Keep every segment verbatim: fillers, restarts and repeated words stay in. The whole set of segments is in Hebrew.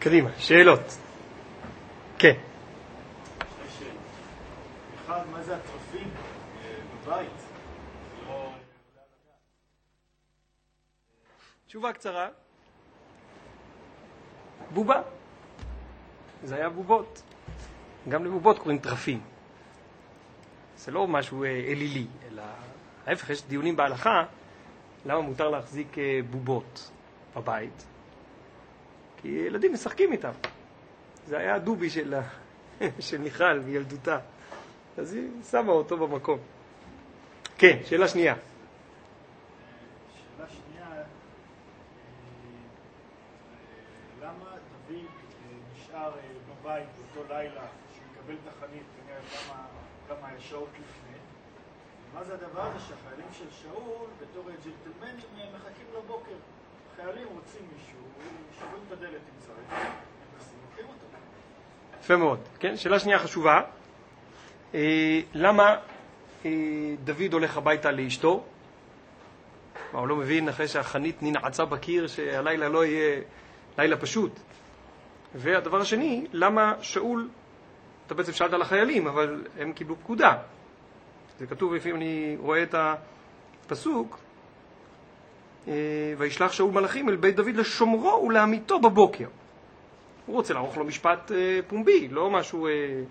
קדימה, שאלות. כן. אחד, מה זה הטרפים בבית? תשובה קצרה. בובה. זה היה בובות. גם לבובות קוראים טרפים. זה לא משהו אלילי, אלא ההפך, יש דיונים בהלכה למה מותר להחזיק בובות בבית. כי ילדים משחקים איתם. זה היה הדובי של, של מיכל בילדותה. אז היא שמה אותו במקום. כן, שאלה שנייה. שאלה שנייה, למה דוד נשאר בבית באותו לילה שהוא יקבל את החנית כנראה כמה, כמה שעות לפני? מה זה הדבר הזה שהחיילים של שאול בתור ג'נטלמנים מחכים לבוקר? חיילים רוצים מישהו, שוברים את הדלת אם צריך, הם לוקחים אותו. יפה מאוד. כן, שאלה שנייה חשובה. אה, למה אה, דוד הולך הביתה לאשתו? מה, הוא לא מבין אחרי שהחנית ננעצה בקיר שהלילה לא יהיה לילה פשוט. והדבר השני, למה שאול, אתה בעצם שאלת על החיילים, אבל הם קיבלו פקודה. זה כתוב, לפעמים אני רואה את הפסוק, וישלח שאול מלאכים אל בית דוד לשומרו ולעמיתו בבוקר. הוא רוצה לערוך לו משפט פומבי, לא משהו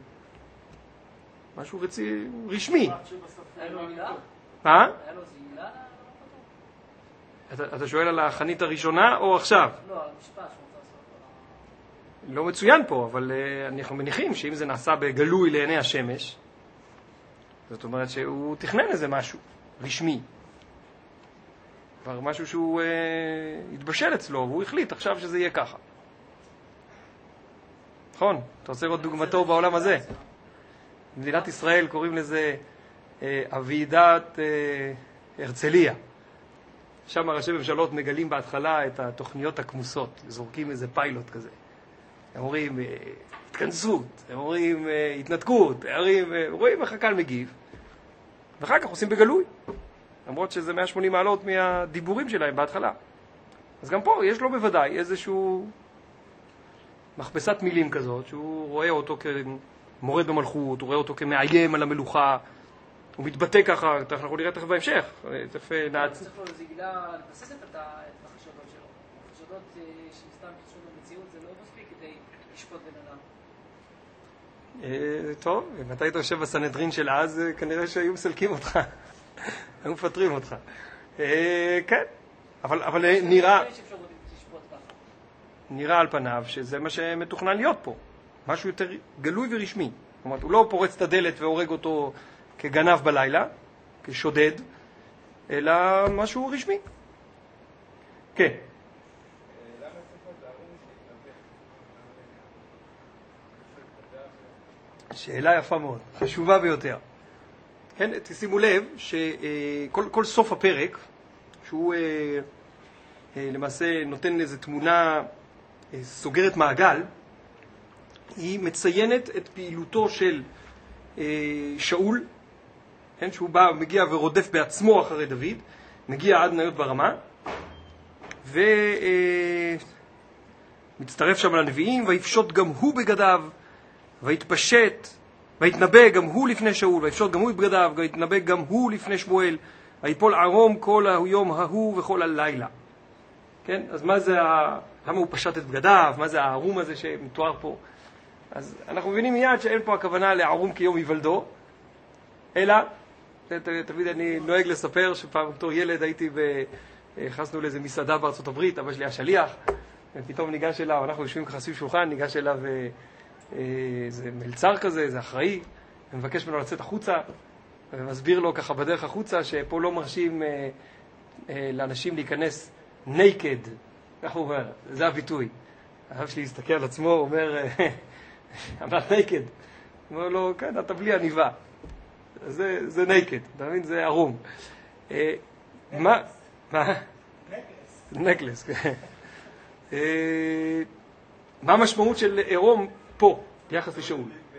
משהו רצי, רשמי. היה לו עילה? מה? היה לו איזה עילה? אתה, אתה שואל על החנית הראשונה או עכשיו? לא, על המשפט שהוא רוצה לעשות. לא מצוין פה, אבל אנחנו מניחים שאם זה נעשה בגלוי לעיני השמש, זאת אומרת שהוא תכנן איזה משהו רשמי. כבר משהו שהוא אה, התבשל אצלו, והוא החליט עכשיו שזה יהיה ככה. נכון? אתה רוצה לראות דוגמתו בעולם הזה? במדינת ישראל קוראים לזה אה, הוועידת אה, הרצליה. שם ראשי ממשלות מגלים בהתחלה את התוכניות הכמוסות, זורקים איזה פיילוט כזה. הם אומרים אה, התכנסות, הם אומרים אה, התנתקות, הם אומרים, אה, רואים איך הקהל מגיב, ואחר כך עושים בגלוי. למרות שזה מאה ושמונים מעלות מהדיבורים שלהם בהתחלה. אז גם פה יש לו בוודאי איזשהו מכבסת מילים כזאת, שהוא רואה אותו כמורד במלכות, הוא רואה אותו כמאיים על המלוכה, הוא מתבטא ככה, אנחנו נראה תכף בהמשך. תכף נעץ. צריך לו איזו גילה לבססת את החשדות שלו. החשדות שמסתם קשור במציאות זה לא מספיק כדי לשפוט בן אדם. טוב, אם אתה היית יושב בסנהדרין של אז, כנראה שהיו מסלקים אותך. היו מפטרים אותך. כן, אבל נראה נראה על פניו שזה מה שמתוכנן להיות פה. משהו יותר גלוי ורשמי. זאת אומרת, הוא לא פורץ את הדלת והורג אותו כגנב בלילה, כשודד, אלא משהו רשמי. כן. שאלה יפה מאוד, חשובה ביותר. כן, תשימו לב שכל כל סוף הפרק, שהוא למעשה נותן איזו תמונה סוגרת מעגל, היא מציינת את פעילותו של שאול, כן, שהוא בא, מגיע ורודף בעצמו אחרי דוד, מגיע עד ניות ברמה, ומצטרף שם לנביאים, ויפשוט גם הוא בגדיו, ויתפשט, ויתנבא גם הוא לפני שאול, ויפשוט גם הוא בגדיו, ויתנבא גם הוא לפני שמואל, ויפול ערום כל היום ההוא וכל הלילה. כן? אז מה זה, ה... למה הוא פשט את בגדיו? מה זה הערום הזה שמתואר פה? אז אנחנו מבינים מיד שאין פה הכוונה לערום כיום היוולדו, אלא, תמיד אני נוהג לספר שפעם בתור ילד הייתי, נכנסנו לאיזה מסעדה בארצות הברית, אבא שלי השליח, ופתאום ניגש אליו, אנחנו יושבים ככה סביב שולחן, ניגש אליו איזה מלצר כזה, איזה אחראי, ומבקש ממנו לצאת החוצה, ומסביר לו ככה בדרך החוצה שפה לא מרשים אה, אה, לאנשים להיכנס naked, כך הוא אומר, זה הביטוי. האב שלי הסתכל על עצמו, הוא אומר, אמר naked, הוא אומר לו, כן, אתה בלי עניבה, זה, זה naked, אתה מבין? זה ערום. אה, מה? מה? נקלס. כן. אה, מה המשמעות של עירום פה, ביחס לשאול?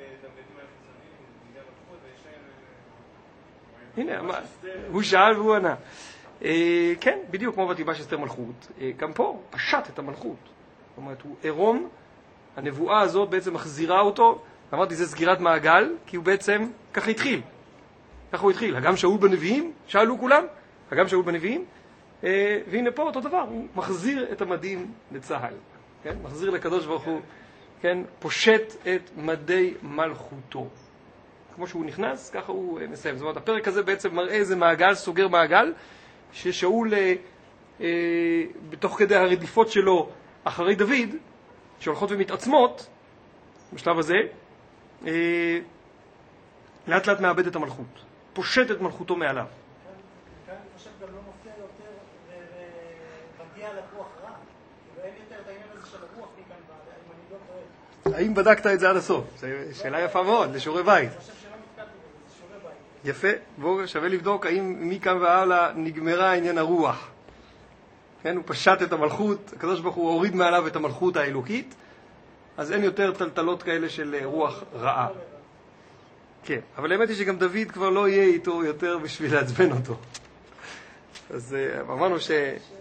הנה, הוא שאל והוא ענה. כן, בדיוק כמו בתיבש אסתר מלכות, גם פה פשט את המלכות. זאת אומרת, הוא עירום הנבואה הזאת בעצם מחזירה אותו, אמרתי זה סגירת מעגל, כי הוא בעצם ככה התחיל. ככה הוא התחיל. הגם שאול בנביאים, שאלו כולם, הגם שאול בנביאים, אה, והנה פה אותו דבר, הוא מחזיר את המדים לצהל. כן? מחזיר לקדוש ברוך הוא, כן? פושט את מדי מלכותו. כמו שהוא נכנס, ככה הוא אה, מסיים. זאת אומרת, הפרק הזה בעצם מראה איזה מעגל, סוגר מעגל, ששאול אה, אה, בתוך כדי הרדיפות שלו אחרי דוד, שהולכות ומתעצמות, בשלב הזה, אה, לאט לאט מאבד את המלכות. פושט את מלכותו מעליו. כאן אני חושב גם לא מופיע יותר ומגיע לרוח רע. כאילו אין יותר את העניין הזה של הרוח מכאן, אם אני לא טועה. האם בדקת את זה עד הסוף? זו שאלה יפה מאוד, לשיעורי בית. אני חושב שלא נתקלתי בזה, זה שיעורי בית. יפה, בואו שווה לבדוק האם מכאן והלאה נגמרה עניין הרוח. כן, הוא פשט את המלכות, הקדוש ברוך הוא הוריד מעליו את המלכות האלוקית, אז אין יותר טלטלות כאלה של רוח רעה. כן, אבל האמת היא שגם דוד כבר לא יהיה איתו יותר בשביל לעצבן אותו. אז אמרנו ש...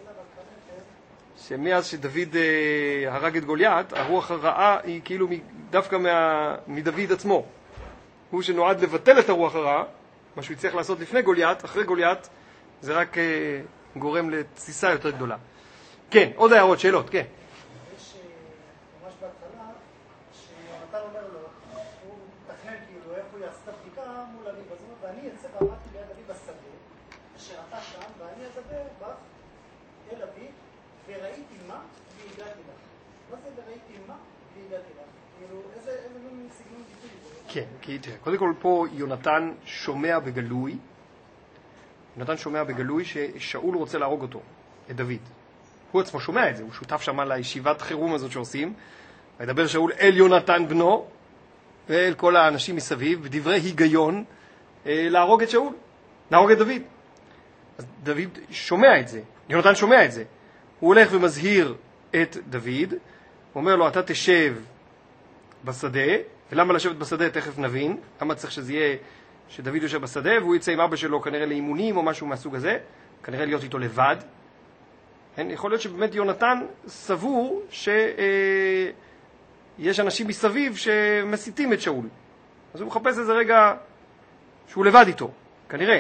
שמאז שדוד הרג את גוליית, הרוח הרעה היא כאילו דווקא מה... מדוד עצמו. הוא שנועד לבטל את הרוח הרעה, מה שהוא יצטרך לעשות לפני גוליית, אחרי גוליית, זה רק גורם לתסיסה יותר גדולה. כן, עוד הערות, שאלות, כן. יש ממש בהתחלה, שיונתן אומר לו, הוא מתכנן כאילו איך הוא יעשה את הבדיקה מול אביו, אז הוא אומר, ואני אצא ועמדתי ליד אביו בשדה, אשר אתה שם, ואני אדבר בך אל אביו, וראיתי מה, והגעתי לך. מה זה וראיתי מה, והגעתי לך? כאילו, איזה מין סגנון ביטוי זה? כן, כי תראה, קודם כל פה יונתן שומע בגלוי, יונתן שומע בגלוי ששאול רוצה להרוג אותו, את דוד. הוא עצמו שומע את זה, הוא שותף שם לישיבת חירום הזאת שעושים, וידבר שאול אל יונתן בנו, ואל כל האנשים מסביב, בדברי היגיון, אה, להרוג את שאול, להרוג את דוד. אז דוד שומע את זה, יונתן שומע את זה. הוא הולך ומזהיר את דוד, הוא אומר לו, אתה תשב בשדה, ולמה לשבת בשדה תכף נבין, למה צריך שזה יהיה שדוד יושב בשדה, והוא יצא עם אבא שלו כנראה לאימונים או משהו מהסוג הזה, כנראה להיות איתו לבד. כן? יכול להיות שבאמת יונתן סבור שיש אנשים מסביב שמסיתים את שאול. אז הוא מחפש איזה רגע שהוא לבד איתו, כנראה.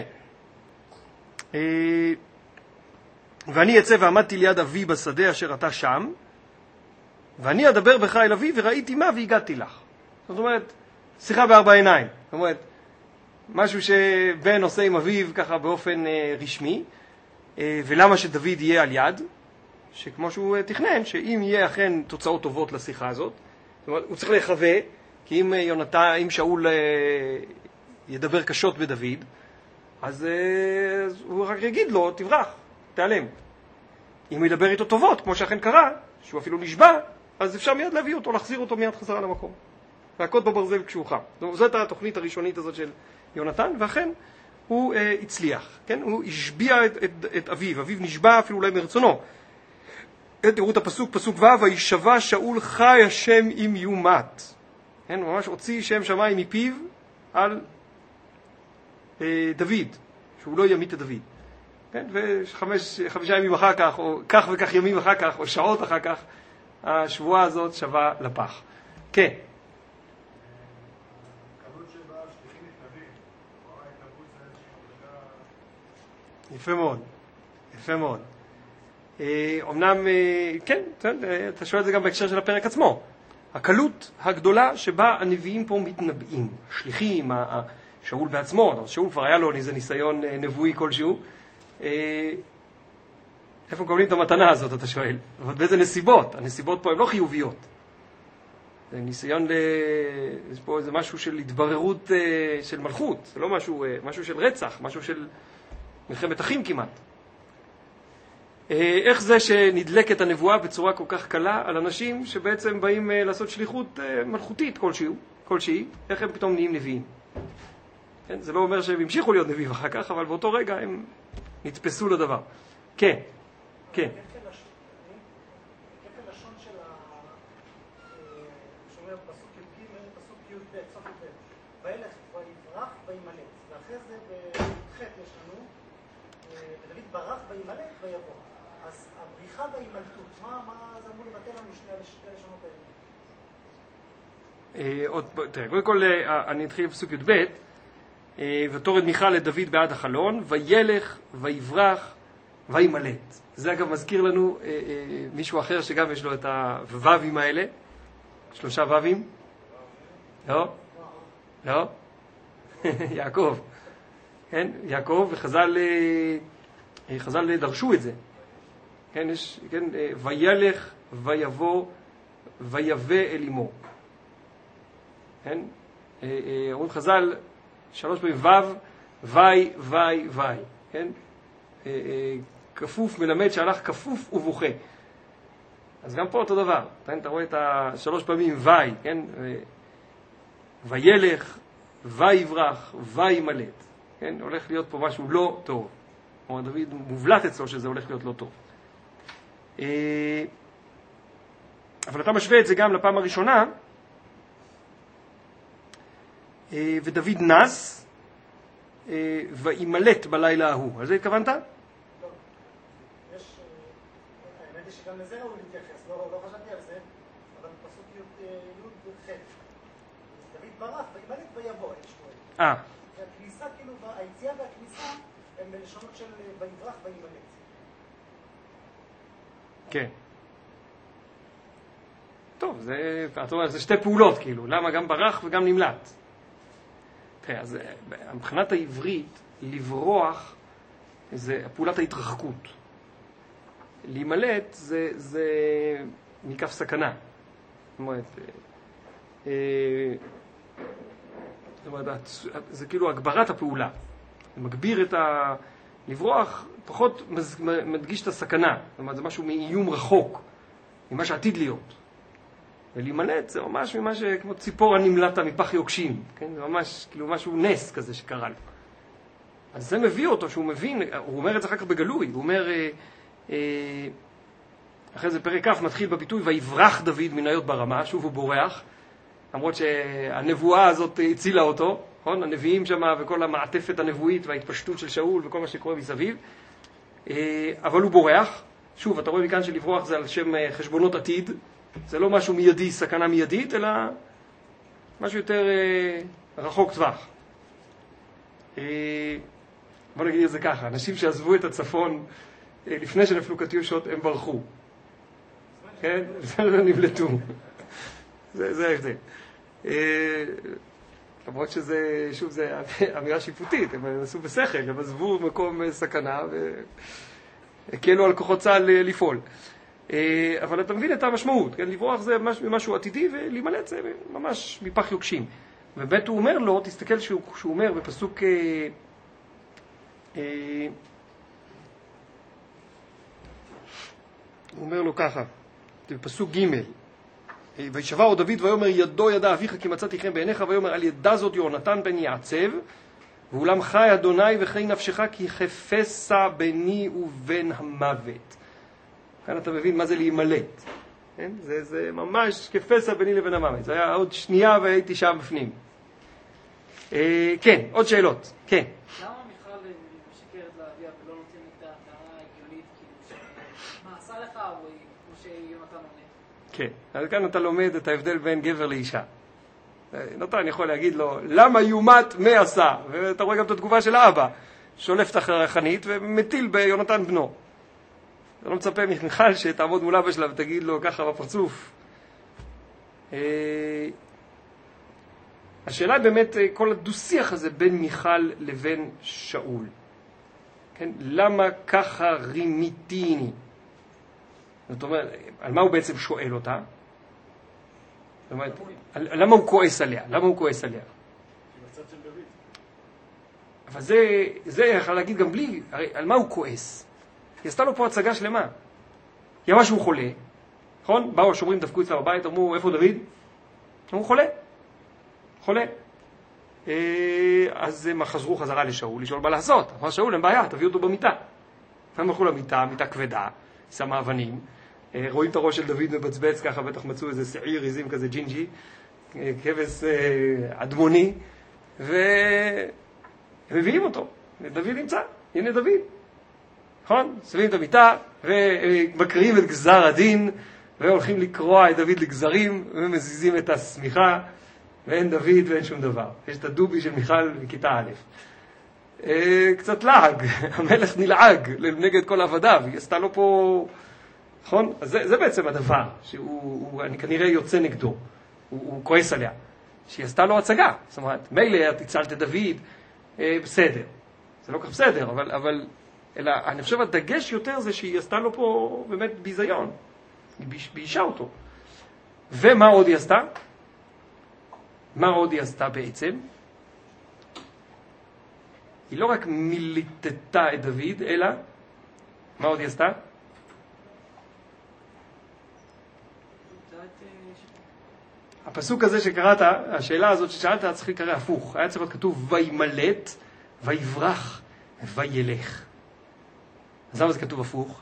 ואני אצא ועמדתי ליד אבי בשדה אשר אתה שם, ואני אדבר בך אל אבי וראיתי מה והגעתי לך. זאת אומרת, שיחה בארבע עיניים. זאת אומרת, משהו שבן עושה עם אביו ככה באופן אה, רשמי, אה, ולמה שדוד יהיה על יד, שכמו שהוא אה, תכנן, שאם יהיה אכן תוצאות טובות לשיחה הזאת, זאת אומרת, הוא צריך להיחווה, כי אם יונתן, אם שאול אה, ידבר קשות בדוד, אז, אה, אז הוא רק יגיד לו, תברח, תיעלם. אם הוא ידבר איתו טובות, כמו שאכן קרה, שהוא אפילו נשבע, אז אפשר מיד להביא אותו, להחזיר אותו מיד חזרה למקום. והקוד בברזל כשהוא חם. זאת התוכנית הראשונית הזאת של יונתן, ואכן הוא אה, הצליח. כן? הוא השביע את, את, את אביו. אביו נשבע אפילו אולי מרצונו. תראו את הפסוק, פסוק ו' וישבע שאול חי השם אם יומת. כן? ממש הוציא שם שמיים מפיו על אה, דוד, שהוא לא ימית את דוד. כן? וחמישה ימים אחר כך, או כך וכך ימים אחר כך, או שעות אחר כך, השבועה הזאת שווה לפח. כן. יפה מאוד, יפה מאוד. אומנם, כן, אתה שואל את זה גם בהקשר של הפרק עצמו. הקלות הגדולה שבה הנביאים פה מתנבאים, השליחים, שאול בעצמו, שאול כבר היה לו איזה ניסיון נבואי כלשהו. איפה מקבלים את המתנה הזאת, אתה שואל? אבל באיזה נסיבות? הנסיבות פה הן לא חיוביות. זה ניסיון, ל... יש פה איזה משהו של התבררות של מלכות, זה לא משהו, משהו של רצח, משהו של מלחמת אחים כמעט. איך זה שנדלקת הנבואה בצורה כל כך קלה על אנשים שבעצם באים לעשות שליחות מלכותית כלשהי, כלשהי, איך הם פתאום נהיים נביאים? כן? זה לא אומר שהם המשיכו להיות נביאים אחר כך, אבל באותו רגע הם נתפסו לדבר. כן, כן. כפל לשון של ה... שאומר פסוק י"ג, פסוק י"ב, סוף י"ב. וילך ויברח וימלט. ואחרי זה בי"ח יש לנו, ודוד ברח וימלט ויבוא. אז הבריחה והימלטות, מה זה אמור לבטל לנו שני הלשונות האלה? עוד, תראה, קודם כל אני אתחיל בפסוק י"ב, ותורד מיכל לדוד בעד החלון, וילך, ויברח, וימלט. זה אגב מזכיר לנו מישהו אחר שגם יש לו את הו"בים האלה, שלושה ו"בים. לא? לא? יעקב. כן, יעקב, וחז"ל חז"ל דרשו את זה. כן, יש, כן, וילך, ויבוא, ויבא אל אמו. כן? אומרים חז"ל שלוש פעמים וו, וי, וי, וי. כן? כפוף מלמד שהלך כפוף ובוכה. אז גם פה אותו דבר. אתה רואה את השלוש פעמים וי, כן? וילך, ויברח, וימלט. כן? הולך להיות פה משהו לא טוב. או דוד מובלט אצלו שזה הולך להיות לא טוב. אבל אתה משווה את זה גם לפעם הראשונה, ודוד נס, וימלט בלילה ההוא. על זה התכוונת? לא. יש, האמת היא שגם לזה ראוי להתייחס, לא, לא חשבתי על זה, אבל פסוק י' ח'. דוד ברח, וימלט ויבוא, יש פה. אה. הכניסה, כאילו, היציאה והכניסה הם בלשונות של ויברח וימלט. כן. טוב, זה, אתה אומר, זה שתי פעולות, כאילו. למה גם ברח וגם נמלט? תראה, אז מבחינת העברית, לברוח זה פעולת ההתרחקות. להימלט זה, זה מכף סכנה. זאת אומרת, אה, זאת אומרת, זה כאילו הגברת הפעולה. זה מגביר את ה... לברוח פחות מדגיש את הסכנה. זאת אומרת, זה משהו מאיום רחוק, ממה שעתיד להיות. ולהימלט זה ממש ממה שכמו ציפור הנמלטה מפח יוקשים. כן? זה ממש כאילו משהו נס כזה שקרה לו. אז זה מביא אותו, שהוא מבין, הוא אומר את זה אחר כך בגלוי, הוא אומר, אה, אה, אחרי זה פרק כ' מתחיל בביטוי, ויברח דוד מן היות ברמה, שוב הוא בורח, למרות שהנבואה הזאת הצילה אותו, נכון? הנביאים שם וכל המעטפת הנבואית וההתפשטות של שאול וכל מה שקורה מסביב, אה, אבל הוא בורח, שוב, אתה רואה מכאן שלברוח זה על שם חשבונות עתיד, זה לא משהו מיידי, סכנה מיידית, אלא משהו יותר אה, רחוק טווח. אה, בוא נגיד את זה ככה, אנשים שעזבו את הצפון אה, לפני שנפלו קטיושות, הם ברחו. כן? זה נבלטו. זה, זה ההבדל. אה, למרות שזה, שוב, זה אמירה שיפוטית, הם עשו בשכל, הם עזבו מקום סכנה והקלו על כוחות צה"ל לפעול. אבל אתה מבין את המשמעות, כן? לברוח זה משהו עתידי, ולהימלט זה ממש מפח יוקשים. ובאמת הוא אומר לו, תסתכל שהוא, שהוא אומר בפסוק, אה, אה, הוא אומר לו ככה, בפסוק ג' וישבע דוד ויאמר ידו ידע אביך כי מצאתי חן בעיניך, ויאמר על ידה זאת יהונתן בן יעצב, ואולם חי אדוני וחי נפשך כי חפשה ביני ובין המוות. כאן אתה מבין מה זה להימלט. כן? זה, זה ממש כפסע ביני לבין המוות. זה היה עוד שנייה והייתי שם בפנים. אה, כן, עוד שאלות. כן. למה מיכל משקרת לאביה ולא נותנת את ההתנאה ההגיונית, כאילו מה עשה לך, או כמו שיונתן עונה? כן, אז כאן אתה לומד את ההבדל בין גבר לאישה. נתן יכול להגיד לו, למה יומת מה עשה? ואתה רואה גם את התגובה של האבא, שולף את החנית ומטיל ביונתן בנו. אתה לא מצפה ממיכל שתעמוד מול אבא שלה ותגיד לו ככה בפרצוף. השאלה היא באמת כל הדו-שיח הזה בין מיכל לבין שאול. כן? למה ככה רימיתיני? זאת אומרת, על מה הוא בעצם שואל אותה? זאת אומרת, למה הוא כועס עליה? למה הוא כועס עליה? בצד של דוד. אבל זה, זה יכול להגיד גם בלי, הרי על מה הוא כועס? היא עשתה לו פה הצגה שלמה. היא אמרה שהוא חולה, נכון? באו השומרים, דפקו אצלה בבית, אמרו, איפה דוד? אמרו, חולה. חולה. אז הם חזרו חזרה לשאול, לשאול מה לעשות. אמר שאול, אין בעיה, תביאו אותו במיטה. הם הלכו למיטה, מיטה כבדה, שמה אבנים. רואים את הראש של דוד מבצבץ ככה, בטח מצאו איזה שעיר עיזים כזה ג'ינג'י, כבש אדמוני, ומביאים אותו. דוד נמצא, הנה דוד. נכון? שמים את המיטה, ומקריאים את גזר הדין, והולכים לקרוע את דוד לגזרים, ומזיזים את הסמיכה, ואין דוד ואין שום דבר. יש את הדובי של מיכל בכיתה א'. אה, קצת לעג, המלך נלעג נגד כל עבדיו, היא עשתה לו פה, נכון? אז זה, זה בעצם הדבר, שהוא, הוא, אני כנראה יוצא נגדו, הוא, הוא כועס עליה, שהיא עשתה לו הצגה, זאת אומרת, מילא את הצלת את דוד, אה, בסדר, זה לא כך בסדר, אבל, אבל אלא, אני חושב הדגש יותר זה שהיא עשתה לו פה באמת ביזיון, היא ביישה אותו. ומה עוד היא עשתה? מה עוד היא עשתה בעצם? היא לא רק מיליטטה את דוד, אלא, מה עוד היא עשתה? הפסוק הזה שקראת, השאלה הזאת ששאלת, צריך לקרוא הפוך. היה צריך להיות כתוב, וימלט, ויברח, וילך. אז למה זה כתוב הפוך?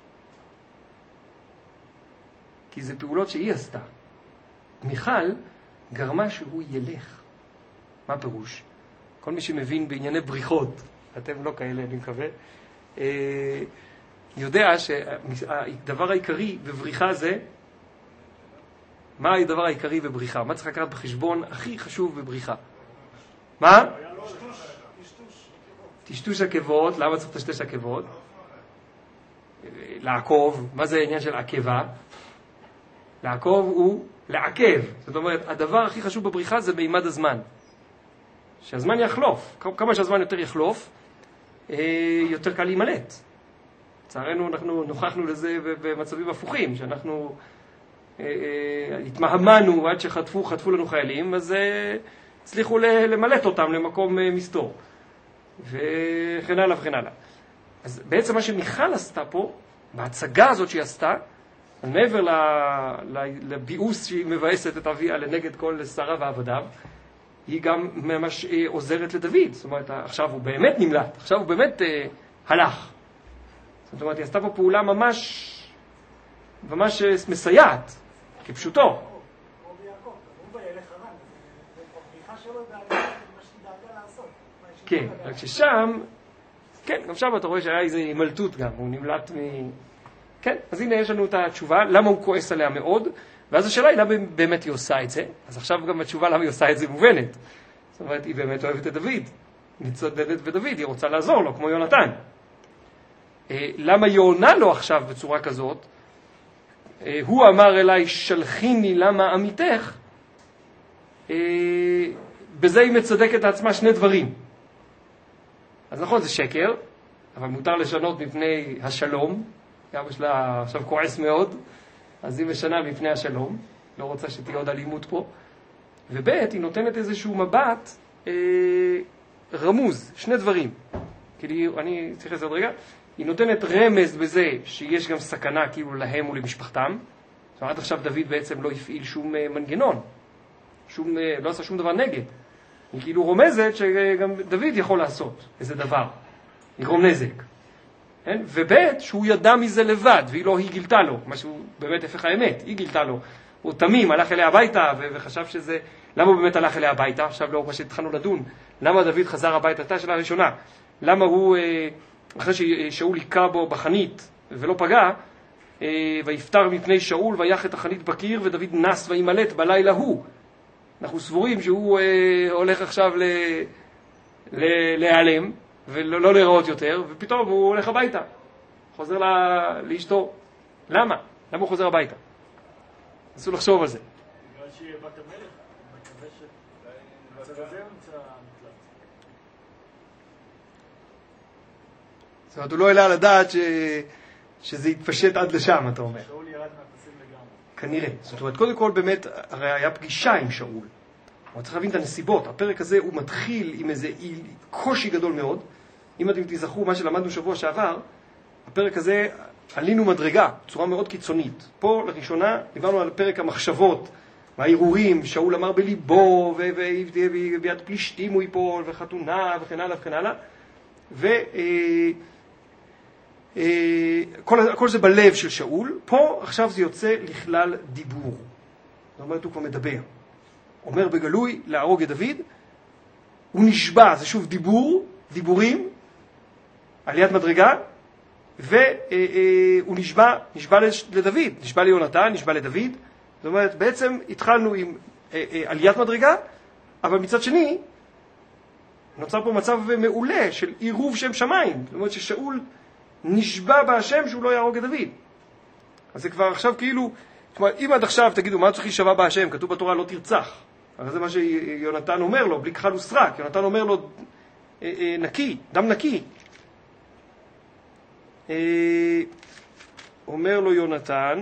כי זה פעולות שהיא עשתה. מיכל גרמה שהוא ילך. מה הפירוש? כל מי שמבין בענייני בריחות, אתם לא כאלה, אני מקווה, יודע שהדבר העיקרי בבריחה זה, מה הדבר העיקרי בבריחה? מה צריך לקחת בחשבון הכי חשוב בבריחה? מה? טשטוש עקבות. למה צריך לטשטש עקבות? לעקוב. מה זה העניין של עקבה? לעקוב הוא לעכב. זאת אומרת, הדבר הכי חשוב בבריחה זה מימד הזמן. שהזמן יחלוף. כמה שהזמן יותר יחלוף, יותר קל להימלט. לצערנו אנחנו נוכחנו לזה במצבים הפוכים, שאנחנו התמהמנו עד שחטפו, חטפו לנו חיילים, אז הצליחו למלט אותם למקום מסתור. וכן הלאה וכן הלאה. אז בעצם מה שמיכל עשתה פה, בהצגה הזאת שהיא עשתה, מעבר לביאוס שהיא מבאסת את אביה לנגד כל שרה ועבדיו, היא גם ממש עוזרת לדוד. זאת אומרת, עכשיו הוא באמת נמלט, עכשיו הוא באמת אה, הלך. זאת אומרת, היא עשתה פה פעולה ממש, ממש מסייעת, כפשוטו. או ביעקב, הוא בילך הרן, זה פריחה שלו דאגה, מה שדאגה לעשות. כן, רק ששם, כן, גם שם אתה רואה שהיה איזו הימלטות גם, הוא נמלט מ... כן, אז הנה יש לנו את התשובה, למה הוא כועס עליה מאוד, ואז השאלה היא למה באמת היא עושה את זה. אז עכשיו גם התשובה למה היא עושה את זה מובנת. זאת אומרת, היא באמת אוהבת את דוד. היא מצדדת בדוד, היא רוצה לעזור לו, כמו יונתן. למה היא עונה לו עכשיו בצורה כזאת? הוא אמר אליי, שלחיני למה עמיתך. בזה היא מצדקת לעצמה שני דברים. אז נכון, זה שקר, אבל מותר לשנות מפני השלום. אבא שלה עכשיו כועס מאוד, אז היא משנה מפני השלום, לא רוצה שתהיה עוד אלימות פה. וב' היא נותנת איזשהו מבט אה, רמוז, שני דברים. כאילו, אני צריך לעשות רגע, היא נותנת רמז בזה שיש גם סכנה כאילו להם ולמשפחתם. זאת אומרת, עד עכשיו דוד בעצם לא הפעיל שום אה, מנגנון, שום, אה, לא עשה שום דבר נגד. היא כאילו רומזת שגם דוד יכול לעשות איזה דבר, לגרום נזק. כן? וב' שהוא ידע מזה לבד, והיא לא, היא גילתה לו, משהו באמת הפך האמת, היא גילתה לו. הוא תמים, הלך אליה הביתה, ו- וחשב שזה, למה הוא באמת הלך אליה הביתה? עכשיו לא, מה שהתחלנו לדון, למה דוד חזר הביתה? הייתה השאלה הראשונה. למה הוא, אחרי ששאול היכה בו בחנית, ולא פגע, ויפטר מפני שאול, ויח את החנית בקיר, ודוד נס וימלט בלילה הוא. אנחנו סבורים שהוא הולך עכשיו ל- ל- להיעלם, ולא לא לראות יותר, ופתאום הוא הולך הביתה, חוזר לה, לאשתו. למה? למה הוא חוזר הביתה? נסו לחשוב על זה. בגלל שהיא בת המלך, מקווה שבצד הזה נמצא המקלט. זאת אומרת, הוא לא העלה על הדעת ש... שזה יתפשט עד לשם, אתה אומר. שאול ירד מהפסים לגמרי. כנראה. זאת אומרת, קודם כל באמת, הרי היה פגישה עם שאול. אבל צריך להבין את הנסיבות. הפרק הזה הוא מתחיל עם איזה קושי גדול מאוד. אם אתם תזכרו מה שלמדנו שבוע שעבר, הפרק הזה עלינו מדרגה, בצורה מאוד קיצונית. פה לראשונה דיברנו על פרק המחשבות, והעירורים, שאול אמר בליבו, וביד פלישתים הוא ייפול, וחתונה, וכן הלאה וכן הלאה. וכל זה בלב של שאול. פה עכשיו זה יוצא לכלל דיבור. זאת אומרת, הוא כבר מדבר. אומר בגלוי להרוג את דוד, הוא נשבע, זה שוב דיבור, דיבורים, עליית מדרגה, והוא נשבע, נשבע לדוד, נשבע ליונתן, נשבע לדוד. זאת אומרת, בעצם התחלנו עם עליית מדרגה, אבל מצד שני, נוצר פה מצב מעולה של עירוב שם שמיים. זאת אומרת ששאול נשבע בהשם שהוא לא יהרוג את דוד. אז זה כבר עכשיו כאילו, כלומר, אם עד עכשיו תגידו, מה צריך להישבע בהשם? כתוב בתורה לא תרצח. הרי זה מה שיונתן אומר לו, בלי כחל וסרק. יונתן אומר לו, אה, אה, נקי, דם נקי. אה, אומר לו יונתן,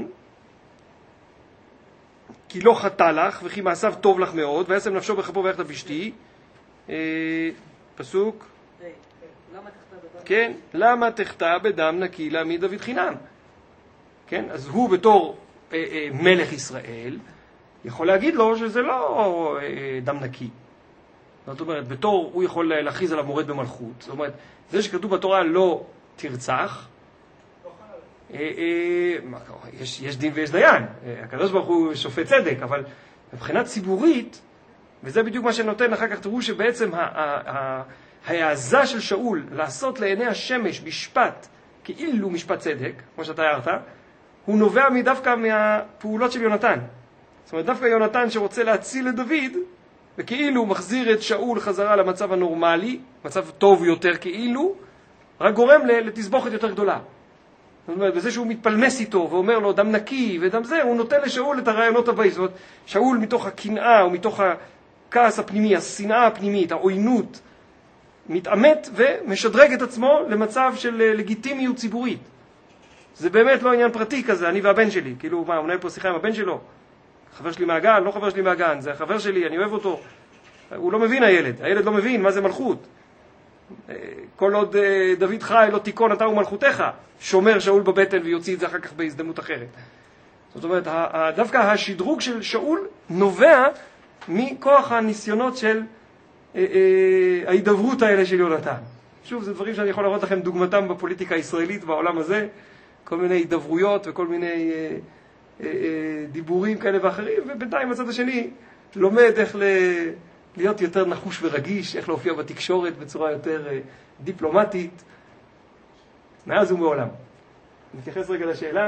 כי לא חטא לך, וכי מעשיו טוב לך מאוד, וישם נפשו בכפו ויחת בשתי. אה, פסוק. למה תחטא בדם? כן, למה תחטא בדם נקי להעמיד דוד חינם? כן, אז הוא בתור אה, אה, מלך ישראל, יכול להגיד לו שזה לא אה, דם נקי. זאת אומרת, בתור הוא יכול להכריז עליו מורד במלכות. זאת אומרת, זה שכתוב בתורה לא תרצח, אה, אה, מה, יש, יש דין ויש דיין. אה, הקדוש ברוך הוא שופט צדק, אבל מבחינה ציבורית, וזה בדיוק מה שנותן, אחר כך תראו שבעצם ההעזה של שאול לעשות לעיני השמש משפט, כאילו משפט צדק, כמו שאתה הערת, הוא נובע מדווקא מהפעולות של יונתן. זאת אומרת, דווקא יונתן שרוצה להציל את דוד, וכאילו הוא מחזיר את שאול חזרה למצב הנורמלי, מצב טוב יותר כאילו, רק גורם לתסבוכת יותר גדולה. זאת אומרת, בזה שהוא מתפלמס איתו ואומר לו דם נקי ודם זה, הוא נותן לשאול את הרעיונות הבאים. זאת אומרת, שאול מתוך הקנאה או מתוך הכעס הפנימי, השנאה הפנימית, העוינות, מתאמת ומשדרג את עצמו למצב של לגיטימיות ציבורית. זה באמת לא עניין פרטי כזה, אני והבן שלי. כאילו, מה, הוא מנהל פה שיחה עם הבן שלו? חבר שלי מהגן, לא חבר שלי מהגן, זה החבר שלי, אני אוהב אותו. הוא לא מבין הילד, הילד לא מבין מה זה מלכות. כל עוד דוד חי לא תיקון אתה ומלכותך, שומר שאול בבטן ויוציא את זה אחר כך בהזדמנות אחרת. זאת אומרת, דווקא השדרוג של שאול נובע מכוח הניסיונות של ההידברות האלה של יונתן. שוב, זה דברים שאני יכול להראות לכם דוגמתם בפוליטיקה הישראלית בעולם הזה, כל מיני הידברויות וכל מיני דיבורים כאלה ואחרים, ובינתיים הצד השני לומד איך להיות יותר נחוש ורגיש, איך להופיע בתקשורת בצורה יותר דיפלומטית, מאז ומעולם. נתייחס רגע לשאלה,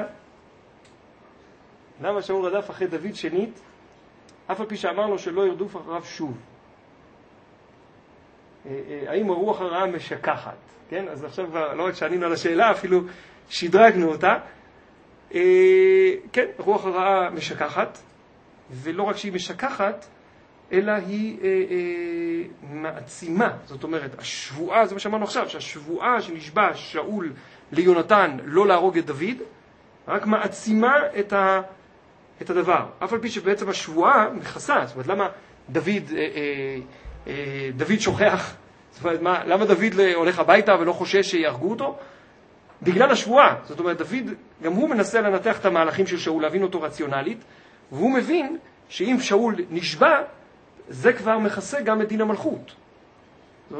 למה שאול רדף אחרי דוד שנית, אף על פי שאמר לו שלא ירדוף אחריו שוב? האם הרוח הרעה משכחת? כן, אז עכשיו כבר לא רק שענינו על השאלה, אפילו שדרגנו אותה. כן, רוח הרעה משכחת, ולא רק שהיא משכחת, אלא היא אה, אה, מעצימה. זאת אומרת, השבועה, זה מה שאמרנו עכשיו, שהשבועה שנשבע שאול ליונתן לא להרוג את דוד, רק מעצימה את, ה, את הדבר. אף על פי שבעצם השבועה מכסה. זאת אומרת, למה דוד, אה, אה, אה, דוד שוכח? זאת אומרת, מה, למה דוד הולך הביתה ולא חושש שיהרגו אותו? בגלל השבועה. זאת אומרת, דוד, גם הוא מנסה לנתח את המהלכים של שאול, להבין אותו רציונלית, והוא מבין שאם שאול נשבע, זה כבר מכסה גם את דין המלכות. זאת...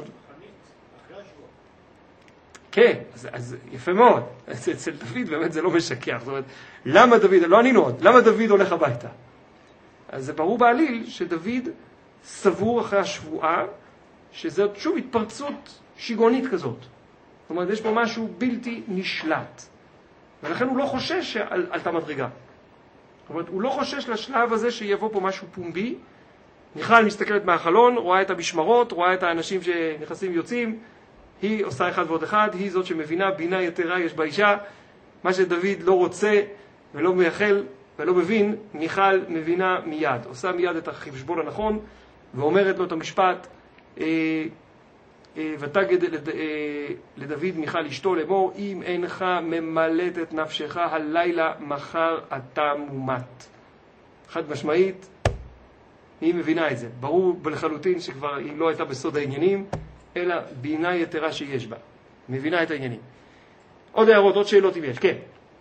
כן, אז, אז יפה מאוד. אצל דוד באמת זה לא משכח. זאת אומרת, למה דוד, לא ענינו עוד, למה דוד הולך הביתה? אז זה ברור בעליל שדוד סבור אחרי השבועה, שזאת שוב התפרצות שיגעונית כזאת. זאת אומרת, יש פה משהו בלתי נשלט. ולכן הוא לא חושש על, על תמדרגה. זאת אומרת, הוא לא חושש לשלב הזה שיבוא פה משהו פומבי. מיכל מסתכלת מהחלון, רואה את המשמרות, רואה את האנשים שנכנסים ויוצאים. היא עושה אחד ועוד אחד, היא זאת שמבינה, בינה יתרה יש באישה. מה שדוד לא רוצה ולא מייחל ולא מבין, מיכל מבינה מיד. עושה מיד את החשבון הנכון, ואומרת לו את המשפט, אה, אה, ותגד לד, אה, לדוד מיכל אשתו לאמור, אם אינך ממלאת את נפשך הלילה, מחר אתה מומת. חד משמעית, היא מבינה את זה. ברור לחלוטין שכבר היא לא הייתה בסוד העניינים, אלא בינה יתרה שיש בה. מבינה את העניינים. עוד הערות, עוד שאלות אם יש. כן.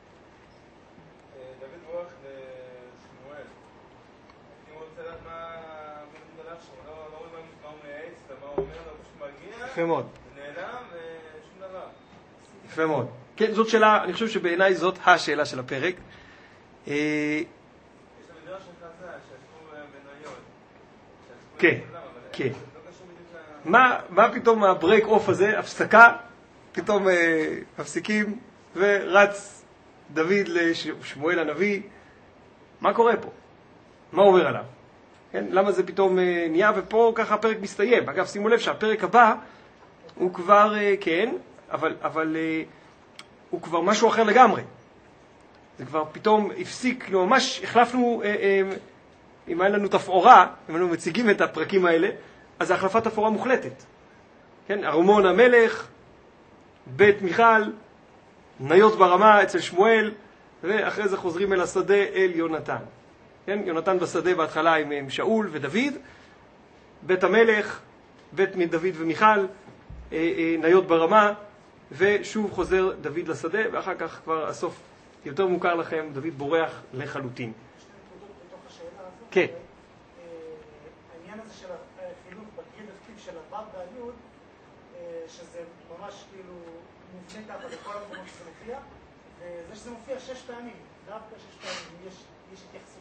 דוד ברוח לשמואל. אם הוא רוצה לדעת מה מדבר עליו שם, לא רואים מה הוא מייעץ ומה הוא אומר, הוא פשוט מגיע, יפה מאוד. נעלם ושום דבר. יפה מאוד. כן, זאת שאלה, אני חושב שבעיניי זאת השאלה של הפרק. יש למדרש של חז"ל, שעשו בנויות. כן, כן. מה, מה פתאום הברייק אוף הזה, הפסקה, פתאום אה, מפסיקים ורץ דוד לשמואל הנביא. מה קורה פה? מה עובר עליו? כן? למה זה פתאום נהיה, ופה ככה הפרק מסתיים. אגב, שימו לב שהפרק הבא הוא כבר, כן, אבל, אבל הוא כבר משהו אחר לגמרי. זה כבר פתאום הפסיק, לא, ממש החלפנו, אם היה לנו תפאורה, אם אנחנו מציגים את הפרקים האלה, אז ההחלפת תפאורה מוחלטת. כן? ארמון המלך, בית מיכל, ניות ברמה אצל שמואל, ואחרי זה חוזרים אל השדה אל יונתן. כן? יונתן בשדה בהתחלה עם, עם שאול ודוד, בית המלך, בית מדוד ומיכל, ניות ברמה, ושוב חוזר דוד לשדה, ואחר כך כבר הסוף יותר מוכר לכם, דוד בורח לחלוטין. שתי נקודות בתוך השאלה הזאת. כן. העניין הזה של החילוף בגיר וכתיב של הו' והיוד, שזה ממש כאילו מובנה ככה בכל המקומות שזה מופיע, וזה שזה מופיע שש פעמים, דווקא שש פעמים, יש, יש התייחסות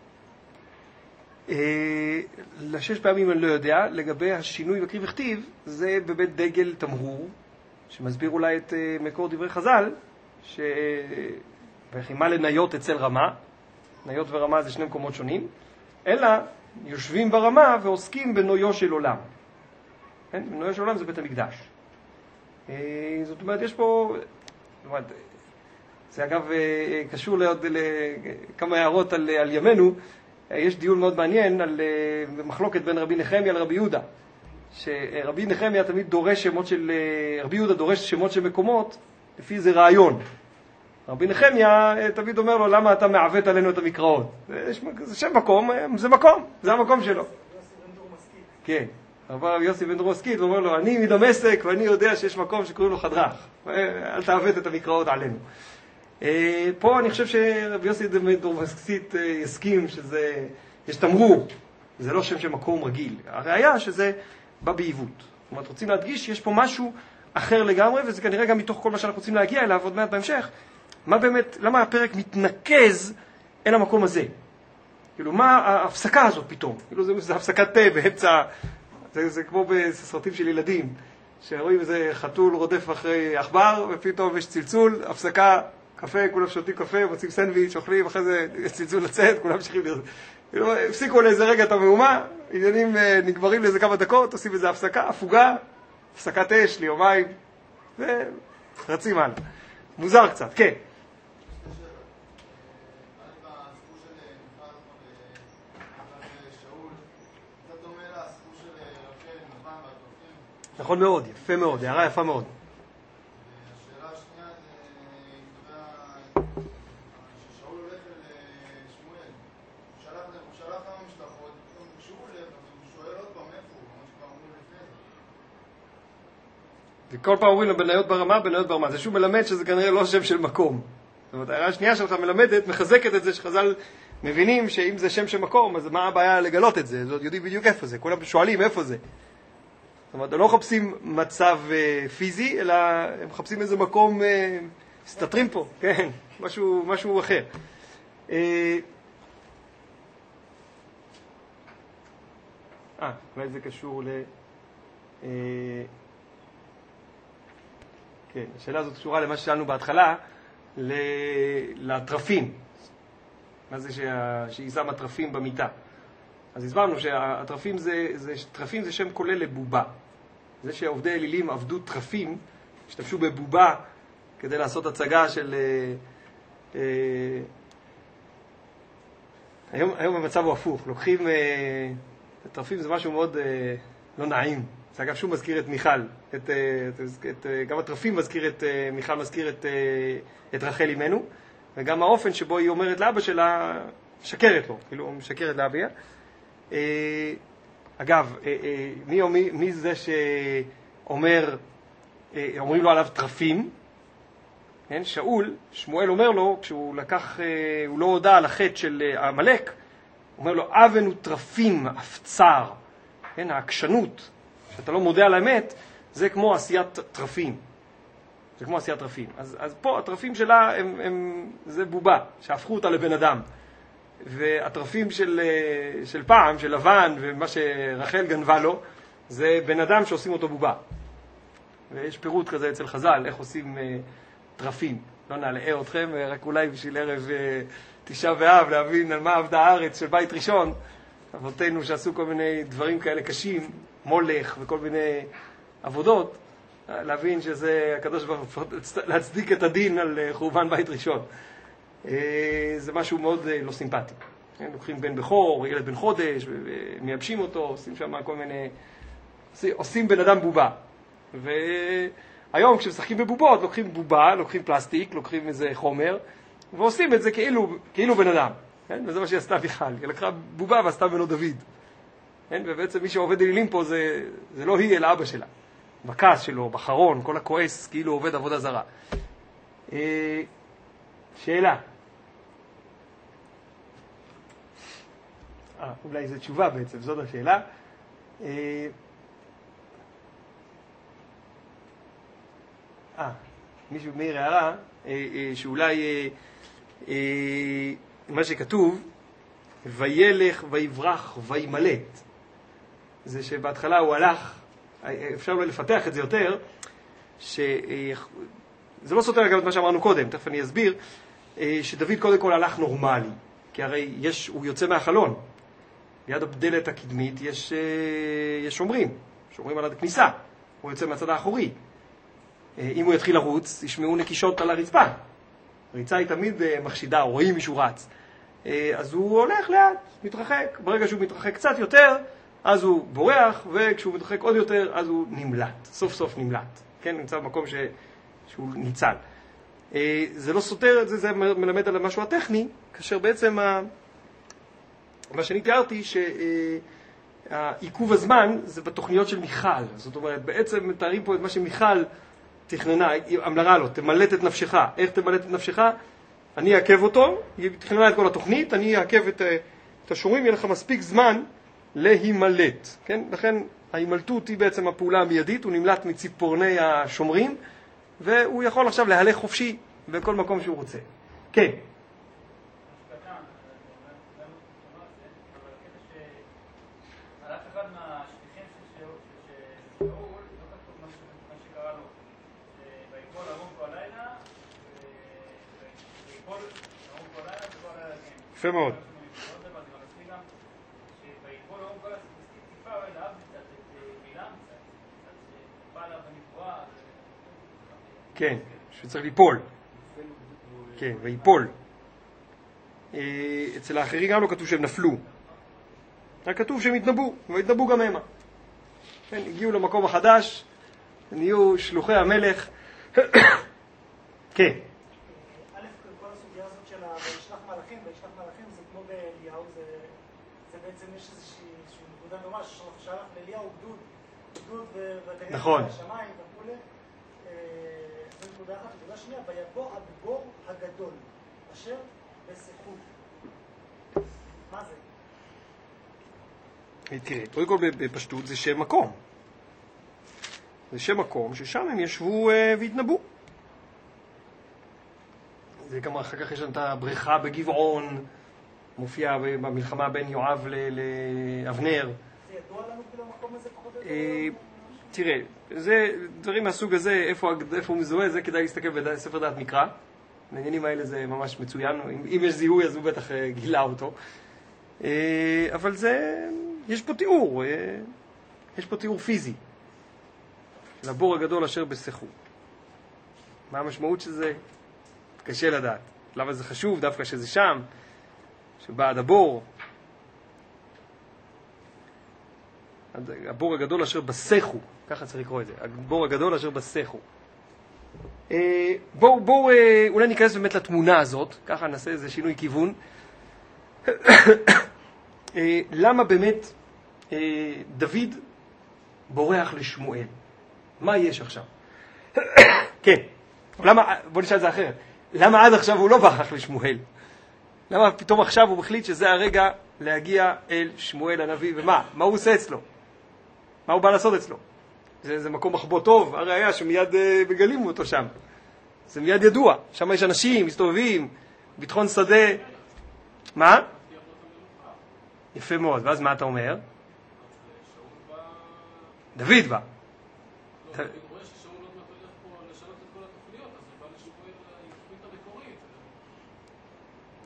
לזה. לשש פעמים אני לא יודע, לגבי השינוי בקריא וכתיב, זה בבית דגל תמרור, שמסביר אולי את מקור דברי חז"ל, ש... וחימה לניות אצל רמה, ניות ורמה זה שני מקומות שונים, אלא יושבים ברמה ועוסקים בנויו של עולם. כן? בנויו של עולם זה בית המקדש. זאת אומרת, יש פה, זאת אומרת, זה אגב קשור לעוד לכמה הערות על, על ימינו, יש דיון מאוד מעניין על מחלוקת בין רבי נחמיה לרבי יהודה, שרבי נחמיה תמיד דורש שמות של, רבי יהודה דורש שמות של מקומות, לפי זה רעיון. רבי נחמיה תמיד אומר לו, למה אתה מעוות עלינו את המקראות? זה שם מקום, זה מקום, זה המקום שלו. יוסי בן דור מסכית. כן, אבל יוסי בן דור מסכית, הוא אומר לו, אני מדמשק ואני יודע שיש מקום שקוראים לו חדרך, אל תעוות את המקראות עלינו. פה אני חושב שרבי יוסי בן דור מסכית יסכים שזה, יש תמרור, זה לא שם של מקום רגיל. הראיה שזה בא בעיוות. זאת אומרת, רוצים להדגיש שיש פה משהו אחר לגמרי, וזה כנראה גם מתוך כל מה שאנחנו רוצים להגיע אליו עוד מעט בהמשך. מה באמת, למה הפרק מתנקז אל המקום הזה? כאילו, מה ההפסקה הזאת פתאום? כאילו, זה, זה הפסקת פה באמצע, זה, זה כמו בסרטים של ילדים, שרואים איזה חתול רודף אחרי עכבר, ופתאום יש צלצול, הפסקה, קפה, כולם שותים קפה, מוצאים סנדוויץ', אוכלים, אחרי זה יש צלצול לצאת, כולם ממשיכים לראות. כאילו, הפסיקו לאיזה רגע את המהומה, עניינים נגמרים לאיזה כמה דקות, עושים איזה הפסקה, הפוגה, הפסקת אש, ליומיים, ורצים הלאה. מוזר קצת, כן. נכון מאוד, יפה מאוד, הערה יפה מאוד. השאלה השנייה זה לגבי ששאול הולך לשמואל. הוא שלח כמה משלחות, פתאום ביקשו לב, אז הוא שואל עוד פעם איפה הוא, כמו שכבר אמרו לפני זה. וכל פעם אומרים לו בניות ברמה, בניות ברמה. זה שוב מלמד שזה כנראה לא שם של מקום. זאת אומרת, הערה השנייה שלך מלמדת, מחזקת את זה שחז"ל מבינים שאם זה שם של מקום, אז מה הבעיה לגלות את זה? זאת יודעים בדיוק איפה זה. כולם שואלים איפה זה. זאת אומרת, לא מחפשים מצב uh, פיזי, אלא הם מחפשים איזה מקום, uh, סתתרים פה, כן, משהו, משהו אחר. אה, uh, אולי זה קשור ל... Uh, כן, השאלה הזאת קשורה למה ששאלנו בהתחלה, לטרפים. מה זה שה... שהיא שמה טרפים במיטה? אז הסברנו שהטרפים זה, זה, טרפים זה שם כולל לבובה. זה שעובדי אלילים עבדו טרפים, השתמשו בבובה כדי לעשות הצגה של... אה, אה, היום, היום המצב הוא הפוך. לוקחים... אה, טרפים זה משהו מאוד אה, לא נעים. זה אגב שוב מזכיר את מיכל. את, את, את, את, גם הטרפים מזכיר את... מיכל מזכיר את, את רחל אימנו, וגם האופן שבו היא אומרת לאבא שלה, שקרת לו, כאילו משקרת לאביה. אגב, מי, מי, מי זה שאומר, אומרים לו עליו טרפים? כן? שאול, שמואל אומר לו, כשהוא לקח, הוא לא הודע על החטא של המלך, הוא אומר לו, אבן הוא טרפים, אפצר. כן? העקשנות, שאתה לא מודה על האמת, זה כמו עשיית טרפים. זה כמו עשיית טרפים. אז, אז פה הטרפים שלה הם, הם, זה בובה, שהפכו אותה לבן אדם. והטרפים של, של פעם, של לבן, ומה שרחל גנבה לו, זה בן אדם שעושים אותו בובה. ויש פירוט כזה אצל חז"ל, איך עושים טרפים. לא נעלה אתכם, רק אולי בשביל ערב תשעה באב להבין על מה עבדה הארץ של בית ראשון. אבותינו שעשו כל מיני דברים כאלה קשים, מולך וכל מיני עבודות, להבין שזה הקדוש ברוך הוא להצדיק את הדין על חורבן בית ראשון. זה משהו מאוד לא סימפטי. לוקחים בן בכור, ילד בן חודש, מייבשים אותו, עושים שם כל מיני... עושים בן אדם בובה. והיום כשמשחקים בבובות, לוקחים בובה, לוקחים פלסטיק, לוקחים איזה חומר, ועושים את זה כאילו, כאילו בן אדם. וזה מה שעשתה מיכל. היא לקחה בובה ועשתה בנו דוד. ובעצם מי שעובד אלילים פה זה, זה לא היא, אלא אבא שלה. בכעס שלו, בחרון, כל הכועס, כאילו עובד עבודה זרה. שאלה. אה, אולי זו תשובה בעצם, זאת השאלה. אה, מישהו מעיר הערה, אה, אה, שאולי אה, אה, מה שכתוב, וילך ויברח וימלט, זה שבהתחלה הוא הלך, אפשר לא לפתח את זה יותר, שזה לא סותר גם את מה שאמרנו קודם, תכף אני אסביר, שדוד קודם כל הלך נורמלי, כי הרי יש, הוא יוצא מהחלון, ליד הדלת הקדמית יש, יש שומרים, שומרים על הכניסה, הוא יוצא מהצד האחורי. אם הוא יתחיל לרוץ, ישמעו נקישות על הרצפה. ריצה היא תמיד מחשידה, רואים מישהו רץ. אז הוא הולך לאט, מתרחק. ברגע שהוא מתרחק קצת יותר, אז הוא בורח, וכשהוא מתרחק עוד יותר, אז הוא נמלט. סוף סוף נמלט. כן, נמצא במקום ש... שהוא ניצל. זה לא סותר את זה, זה מלמד על משהו הטכני, כאשר בעצם ה... מה שאני תיארתי, שהעיכוב הזמן זה בתוכניות של מיכל. זאת אומרת, בעצם מתארים פה את מה שמיכל תכננה, אמרה לו, תמלט את נפשך. איך תמלט את נפשך? אני אעכב אותו, היא תכננה את כל התוכנית, אני אעכב את, את השומרים, יהיה לך מספיק זמן להימלט. כן? לכן ההימלטות היא בעצם הפעולה המיידית, הוא נמלט מציפורני השומרים, והוא יכול עכשיו להלך חופשי בכל מקום שהוא רוצה. כן. יפה מאוד. כן, שצריך ליפול. כן, ויפול. אצל האחרים גם לא כתוב שהם נפלו. רק כתוב שהם התנבאו, והתנבאו גם המה. כן, הגיעו למקום החדש, נהיו שלוחי המלך. כן. שלח לאליהו גדוד, גדוד וגנב נכון. השמיים וכולי. זו נקודה אחת. נקודה שנייה, ויבוא הגיבור הגדול, אשר בשיחו. מה זה? תראה, קודם כל בפשטות זה שם מקום. זה שם מקום ששם הם ישבו והתנבאו. זה גם אחר כך יש לנו את הבריכה בגבעון, מופיע במלחמה בין יואב לאבנר. תראה, זה דברים מהסוג הזה, איפה הוא מזוהה, זה כדאי להסתכל בספר דעת מקרא. העניינים האלה זה ממש מצוין, אם יש זיהוי אז הוא בטח גילה אותו. אבל זה, יש פה תיאור, יש פה תיאור פיזי. לבור הגדול אשר בשיחו. מה המשמעות של זה? קשה לדעת. למה זה חשוב דווקא שזה שם, שבעד הבור, הבור הגדול אשר בשיחו, ככה צריך לקרוא את זה, הבור הגדול אשר בשיחו. בואו, בואו, אולי ניכנס באמת לתמונה הזאת, ככה נעשה איזה שינוי כיוון. למה באמת דוד בורח לשמואל? מה יש עכשיו? כן, למה, בוא נשאל את זה אחרת. למה עד עכשיו הוא לא ברח לשמואל? למה פתאום עכשיו הוא מחליט שזה הרגע להגיע אל שמואל הנביא, ומה? מה הוא עושה אצלו? מה הוא בא לעשות אצלו? זה, זה מקום מחבוא טוב, הרי היה שמיד uh, מגלים אותו שם. זה מיד ידוע. שם יש אנשים, מסתובבים, ביטחון שדה. מה? יפה מאוד. ואז מה אתה אומר? דוד בא.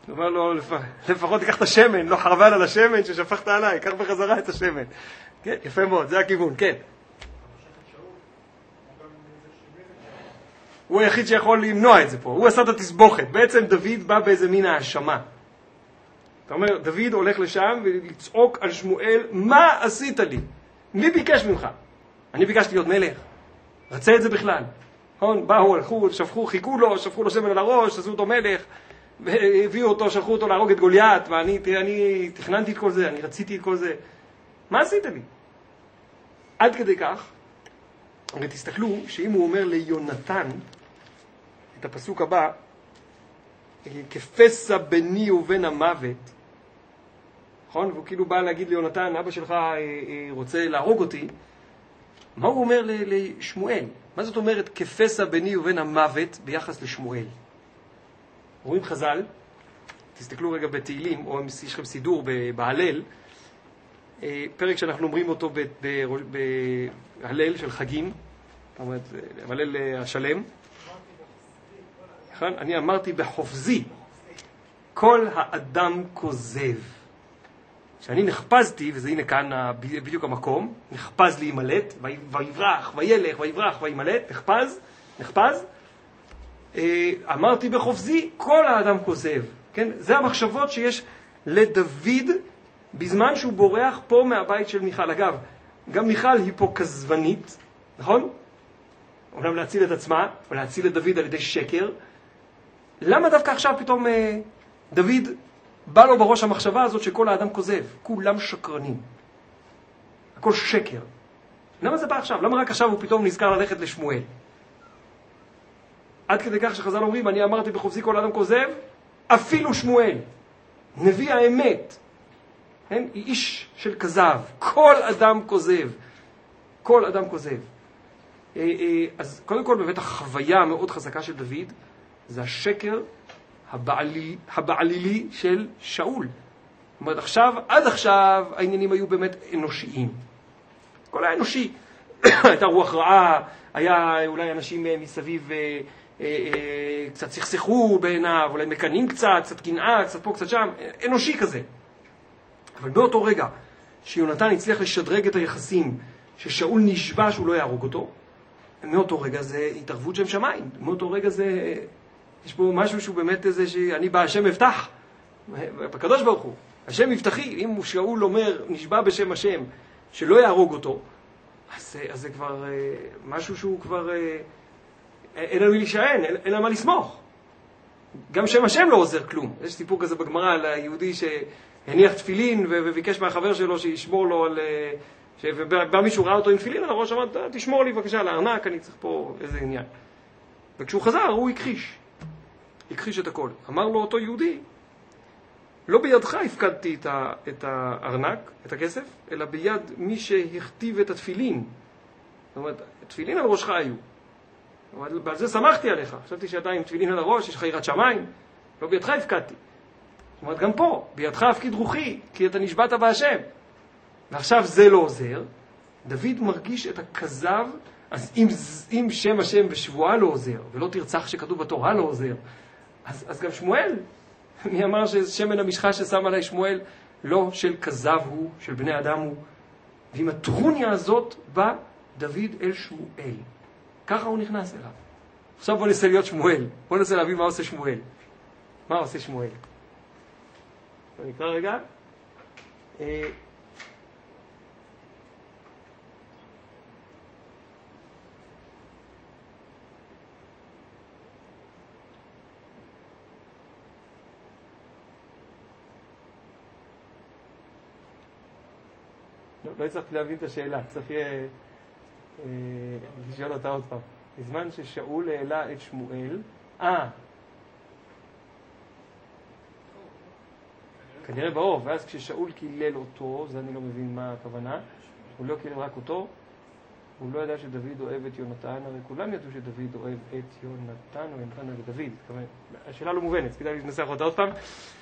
הוא אומר לו, לפחות תיקח את השמן, לא חרבן על השמן ששפכת עליי, קח בחזרה את השמן. כן, יפה מאוד, זה הכיוון, כן. הוא היחיד שיכול למנוע את זה פה, הוא עשה את התסבוכת. בעצם דוד בא באיזה מין האשמה. אתה אומר, דוד הולך לשם ולצעוק על שמואל, מה עשית לי? מי ביקש ממך? אני ביקשתי להיות מלך. רצה את זה בכלל. נכון? באו, הלכו, שפכו, חיכו לו, שפכו לו שמן על הראש, עשו אותו מלך, והביאו אותו, שלחו אותו להרוג את גוליית, ואני אני, תכננתי את כל זה, אני רציתי את כל זה. מה עשית לי? עד כדי כך, הרי תסתכלו, שאם הוא אומר ליונתן, את הפסוק הבא, כפסע ביני ובין המוות, נכון? והוא כאילו בא להגיד ליונתן, אבא שלך רוצה להרוג אותי, מה הוא אומר לשמואל? מה זאת אומרת כפסע ביני ובין המוות ביחס לשמואל? רואים חז"ל, תסתכלו רגע בתהילים, או יש לכם סידור בהלל, פרק שאנחנו אומרים אותו בהלל של חגים, זאת אומרת, בהלל השלם. אני אמרתי בחופזי, כל האדם כוזב. כשאני נחפזתי, וזה הנה כאן בדיוק המקום, נחפז להימלט, ויברח, וילך, ויברח, וימלט, נחפז, נחפז, אמרתי בחופזי, כל האדם כוזב. כן? זה המחשבות שיש לדוד בזמן שהוא בורח פה מהבית של מיכל. אגב, גם מיכל היא פה כזבנית, נכון? אומנם להציל את עצמה, או להציל את דוד על ידי שקר. למה דווקא עכשיו פתאום דוד בא לו בראש המחשבה הזאת שכל האדם כוזב? כולם שקרנים. הכל שקר. למה זה בא עכשיו? למה רק עכשיו הוא פתאום נזכר ללכת לשמואל? עד כדי כך שחז"ל אומרים, אני אמרתי בחופזי כל האדם כוזב, אפילו שמואל, נביא האמת, כן? איש של כזב, כל אדם כוזב, כל אדם כוזב. אז קודם כל באמת החוויה המאוד חזקה של דוד, זה השקר הבעליל, הבעלילי של שאול. זאת אומרת, עכשיו, עד עכשיו, העניינים היו באמת אנושיים. כל האנושי. הייתה רוח רעה, היה אולי אנשים מסביב אה, אה, אה, קצת סכסכו בעיניו, אולי מקנים קצת, קצת קנאה, קצת פה, קצת שם, אנושי כזה. אבל באותו רגע שיונתן הצליח לשדרג את היחסים, ששאול נשבע שהוא לא יהרוג אותו, מאותו רגע זה התערבות שם שמיים. מאותו רגע זה, יש פה משהו שהוא באמת איזה שאני בא, השם הבטח, בקדוש ברוך הוא, השם מבטחי. אם שאול אומר, נשבע בשם השם, שלא יהרוג אותו, אז, אז זה כבר משהו שהוא כבר, אין על מי להישען, אין, אין על מה לסמוך. גם שם השם לא עוזר כלום. יש סיפור כזה בגמרא על היהודי שהניח תפילין וביקש מהחבר שלו שישמור לו על... ובא מישהו ראה אותו עם תפילין על הראש, אמר, תשמור לי בבקשה על הארנק, אני צריך פה איזה עניין. וכשהוא חזר, הוא הכחיש. הכחיש את הכל. אמר לו אותו יהודי, לא בידך הפקדתי את, ה, את הארנק, את הכסף, אלא ביד מי שהכתיב את התפילין. זאת אומרת, תפילין על ראשך היו. אבל בעל זה שמחתי עליך. חשבתי שאתה עם תפילין על הראש, יש לך יראת שמיים. לא בידך הפקדתי. זאת אומרת, גם פה, בידך הפקיד רוחי, כי אתה נשבעת בהשם. ועכשיו זה לא עוזר. דוד מרגיש את הכזב, אז אם, אם שם השם בשבועה לא עוזר, ולא תרצח שכתוב בתורה לא עוזר, אז, אז גם שמואל, מי אמר ששמן המשחה ששם עליי שמואל, לא של כזב הוא, של בני אדם הוא. ועם הטרוניה הזאת בא דוד אל שמואל. ככה הוא נכנס אליו. עכשיו בוא ננסה להיות שמואל. בוא ננסה להבין מה עושה שמואל. מה עושה שמואל? בוא נקרא רגע. אה... לא הצלחתי להבין את השאלה, צריך יהיה לשאול אותה עוד פעם. בזמן ששאול העלה את שמואל, אה, כנראה באור, ואז כששאול קילל אותו, זה אני לא מבין מה הכוונה, הוא לא קילל רק אותו, הוא לא ידע שדוד אוהב את יונתן, הרי כולם ידעו שדוד אוהב את יונתן, או יונתן אוהב את דוד. השאלה לא מובנת, כדאי להתנסח אותה עוד פעם.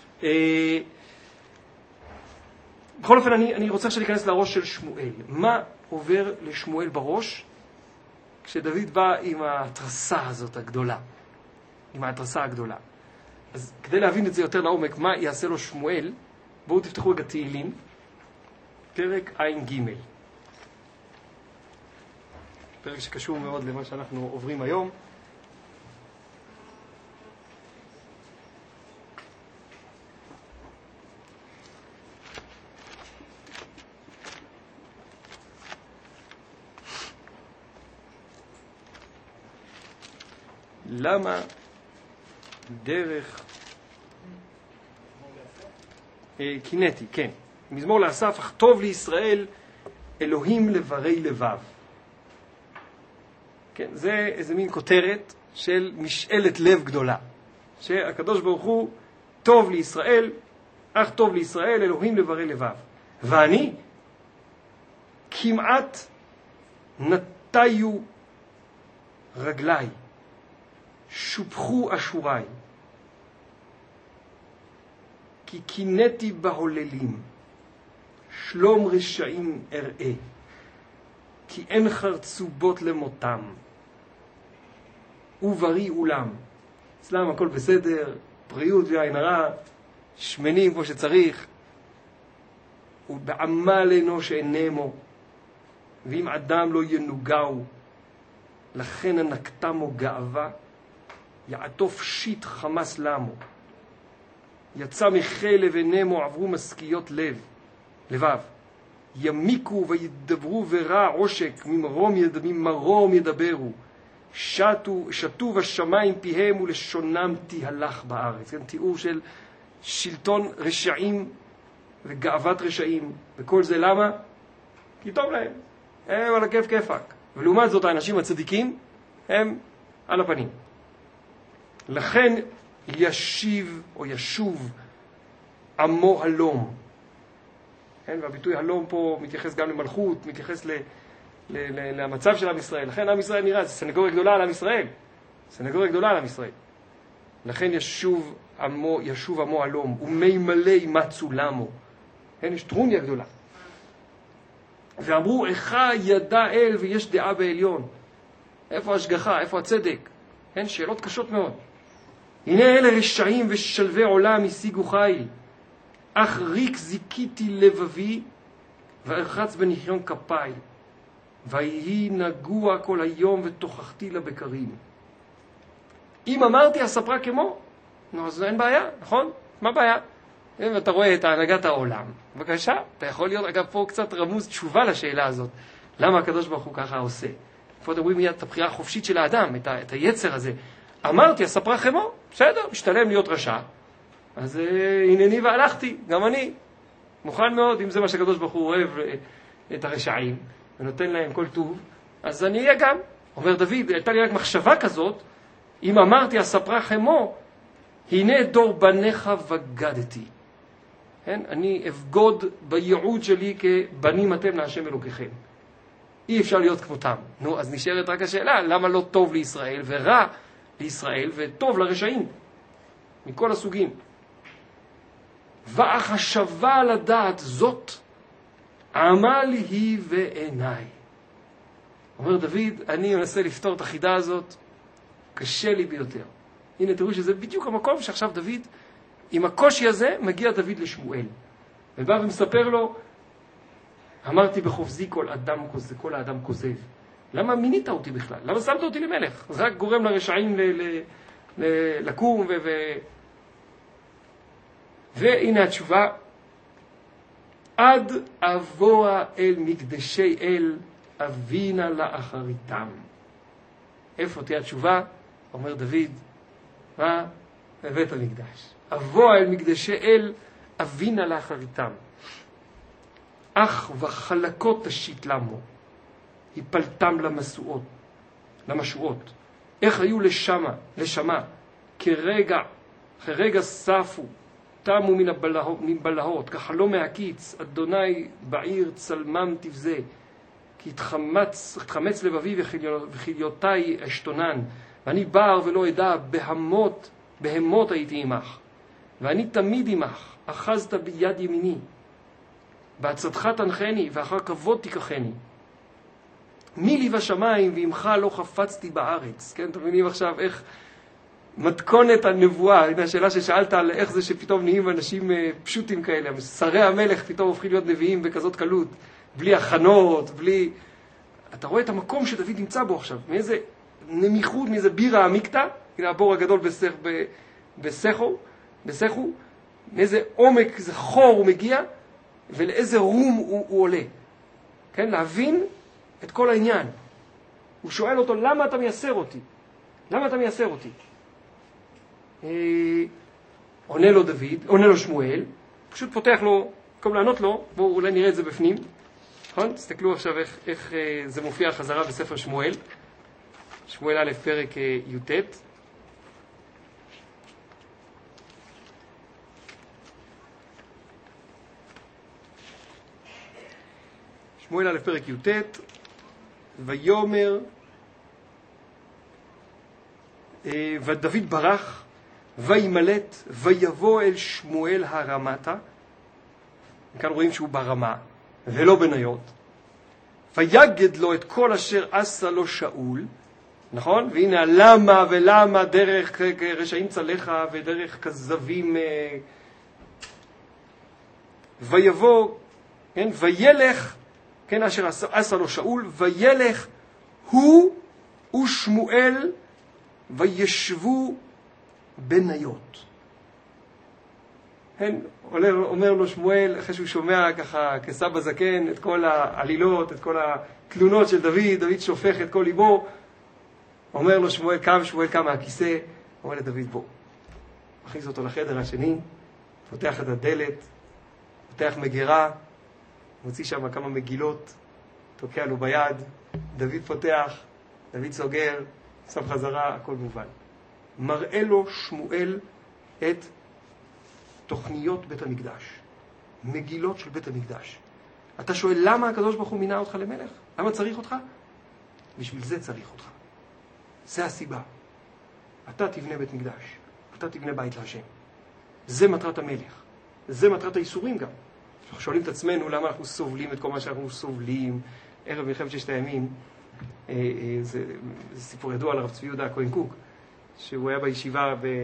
בכל אופן, אני, אני רוצה עכשיו להיכנס לראש של שמואל. מה עובר לשמואל בראש כשדוד בא עם ההתרסה הזאת הגדולה? עם ההתרסה הגדולה. אז כדי להבין את זה יותר לעומק, מה יעשה לו שמואל, בואו תפתחו רגע תהילים, פרק עין ג', פרק שקשור מאוד למה שאנחנו עוברים היום. למה דרך אה, קינאתי, כן, מזמור לאסף, אכתוב לישראל אלוהים לברי לבב. כן, זה איזה מין כותרת של משאלת לב גדולה, שהקדוש ברוך הוא טוב לישראל, אך טוב לישראל אלוהים לברי לבב. ואני כמעט נטיו רגליי, שופחו אשוריי, כי קינאתי בהוללים, שלום רשעים אראה, כי אין חרצובות למותם, ובריא אולם. אצלם הכל בסדר, בריאות ועין הרע, שמנים כמו שצריך, ובעמל אנוש אינמו, ואם אדם לא ינוגעו, לכן הנקתמו גאווה, יעטוף שיט חמס למו, יצא מחלב עינמו, עברו משכיות לב, לבב, ימיקו וידברו ורע עושק, ממרום, יד, ממרום ידברו, שתו, שתו בשמיים פיהם ולשונם תהלך בארץ. כן, תיאור של שלטון רשעים וגאוות רשעים, וכל זה למה? כי טוב להם, הם על הכיף כיפק, ולעומת זאת האנשים הצדיקים הם על הפנים. לכן ישיב או ישוב עמו הלום. כן, והביטוי הלום פה מתייחס גם למלכות, מתייחס ל, ל, ל, למצב של עם ישראל. לכן עם ישראל נראה, זה סנגוריה גדולה על עם ישראל. סנגוריה גדולה על עם ישראל. לכן ישוב עמו, ישוב עמו הלום, ומי מלא מצו למו. כן, יש טרוניה גדולה. ואמרו, איכה ידע אל ויש דעה בעליון. איפה ההשגחה? איפה הצדק? כן, שאלות קשות מאוד. הנה אלה רשעים ושלבי עולם השיגו חיל, אך ריק זיקיתי לבבי וארחץ בניחיון כפיי, ויהי נגוע כל היום ותוכחתי לבקרים. אם אמרתי אספרה כמו, נו, אז אין בעיה, נכון? מה בעיה? אם אתה רואה את הנהגת העולם, בבקשה, אתה יכול להיות, אגב, פה קצת רמוז תשובה לשאלה הזאת, למה הקדוש ברוך הוא ככה עושה? פה דברים מיד את הבחירה החופשית של האדם, את, ה, את היצר הזה. אמרתי, אספרה כמו, בסדר, משתלם להיות רשע, אז אה, הנני והלכתי, גם אני, מוכן מאוד, אם זה מה שהקדוש ברוך הוא אוהב אה, את הרשעים, ונותן להם כל טוב, אז אני אהיה גם. אומר דוד, הייתה לי רק מחשבה כזאת, אם אמרתי, אספרה כמו, הנה דור בניך וגדתי. כן? אני אבגוד בייעוד שלי כבנים אתם להשם אלוקיכם. אי אפשר להיות כמותם. נו, אז נשארת רק השאלה, למה לא טוב לישראל ורע לישראל וטוב לרשעים? מכל הסוגים. והחשבה לדעת זאת, עמל היא ועיניי. אומר דוד, אני מנסה לפתור את החידה הזאת, קשה לי ביותר. הנה תראו שזה בדיוק המקום שעכשיו דוד, עם הקושי הזה, מגיע דוד לשמואל. ובא ומספר לו, אמרתי בחופזי כל אדם כוזב, כל האדם כוזב. למה מינית אותי בכלל? למה שמת אותי למלך? זה רק גורם לרשעים ל- ל- ל- לקום ו... ו- והנה התשובה, עד אבוא אל מקדשי אל אבינה לאחריתם. איפה תהיה התשובה? אומר דוד, מה? בבית המקדש. אבוא אל מקדשי אל אבינה לאחריתם. אך וחלקות תשית למו, הפלתם למשואות, למשואות. איך היו לשמה, לשמה, כרגע, כרגע ספו, תמו מן הבלהות, מן בלהות, כחלום מהקיץ, אדוני בעיר צלמם תבזה, כי התחמץ, התחמץ לבבי וחיליותי אשתונן, ואני בר ולא אדע, בהמות, בהמות הייתי עמך, ואני תמיד עמך, אחזת ביד ימיני, בעצתך תנחני, ואחר כבוד תיקחני. מי לי בשמיים, ועמך לא חפצתי בארץ. כן, אתם מבינים עכשיו איך מתכונת הנבואה. הנה השאלה ששאלת על איך זה שפתאום נהיים אנשים פשוטים כאלה, שרי המלך פתאום הופכים להיות נביאים בכזאת קלות, בלי הכנות, בלי... אתה רואה את המקום שדוד נמצא בו עכשיו, מאיזה נמיכות, מאיזה בירה עמיקתא, הנה הבור הגדול בסך, בסכו, בסכו, מאיזה עומק, איזה חור הוא מגיע, ולאיזה רום הוא, הוא עולה. כן, להבין את כל העניין. הוא שואל אותו, למה אתה מייסר אותי? למה אתה מייסר אותי? אה, עונה לו דוד, עונה לו שמואל, פשוט פותח לו, במקום לענות לו, בואו אולי נראה את זה בפנים. נכון? תסתכלו עכשיו איך, איך אה, זה מופיע חזרה בספר שמואל. שמואל א' פרק אה, י"ט. שמואל א' פרק י"ט. ויומר אה, ודוד ברח וימלט ויבוא אל שמואל הרמתה. כאן רואים שהוא ברמה ולא בניות. ויגד לו את כל אשר עשה לו שאול, נכון? והנה למה ולמה דרך רשעים צלך ודרך כזבים. ויבוא, כן, וילך, כן, אשר עשה לו שאול, וילך הוא ושמואל וישבו בניות. כן, אומר לו שמואל, אחרי שהוא שומע ככה כסבא זקן את כל העלילות, את כל התלונות של דוד, דוד שופך את כל ליבו, אומר לו שמואל, קם, שמואל קם מהכיסא, אומר לדוד, בוא. מכניס אותו לחדר השני, פותח את הדלת, פותח מגירה, מוציא שם כמה מגילות, תוקע לו ביד, דוד פותח, דוד סוגר, שם חזרה, הכל מובן. מראה לו שמואל את תוכניות בית המקדש, מגילות של בית המקדש. אתה שואל למה הקדוש ברוך הוא מינה אותך למלך? למה צריך אותך? בשביל זה צריך אותך. זה הסיבה. אתה תבנה בית מקדש, אתה תבנה בית להשם. זה מטרת המלך. זה מטרת האיסורים גם. אנחנו שואלים את עצמנו למה אנחנו סובלים את כל מה שאנחנו סובלים. ערב מלחמת ששת הימים, אה, אה, זה, זה סיפור ידוע על הרב צבי יהודה הכהן קוק, שהוא היה בישיבה ב...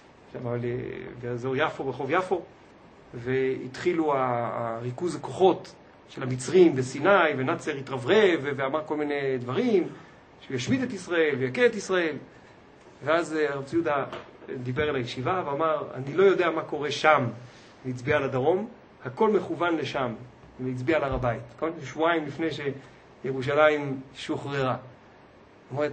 באזור יפו, ברחוב יפו, והתחילו הריכוז הכוחות של המצרים בסיני, ונאצר התרברב ואמר כל מיני דברים, שהוא ישמיד את ישראל ויקה את ישראל. ואז הרב צבי יהודה דיבר אל הישיבה ואמר, אני לא יודע מה קורה שם, והצביע לדרום, הכל מכוון לשם, והצביע על הר הבית. שבועיים לפני שירושלים שוחררה. זאת אומרת,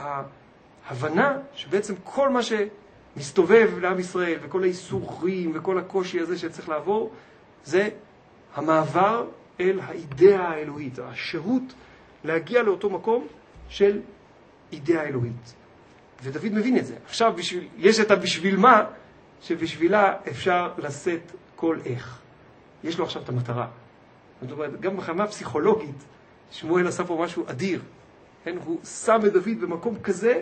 ההבנה שבעצם כל מה ש... מסתובב לעם ישראל, וכל האיסורים, וכל הקושי הזה שצריך לעבור, זה המעבר אל האידאה האלוהית, השירות להגיע לאותו מקום של אידאה האלוהית. ודוד מבין את זה. עכשיו בשביל, יש את הבשביל מה, שבשבילה אפשר לשאת כל איך. יש לו עכשיו את המטרה. זאת אומרת, גם בחמה פסיכולוגית, שמואל עשה פה משהו אדיר. כן? הוא שם את דוד במקום כזה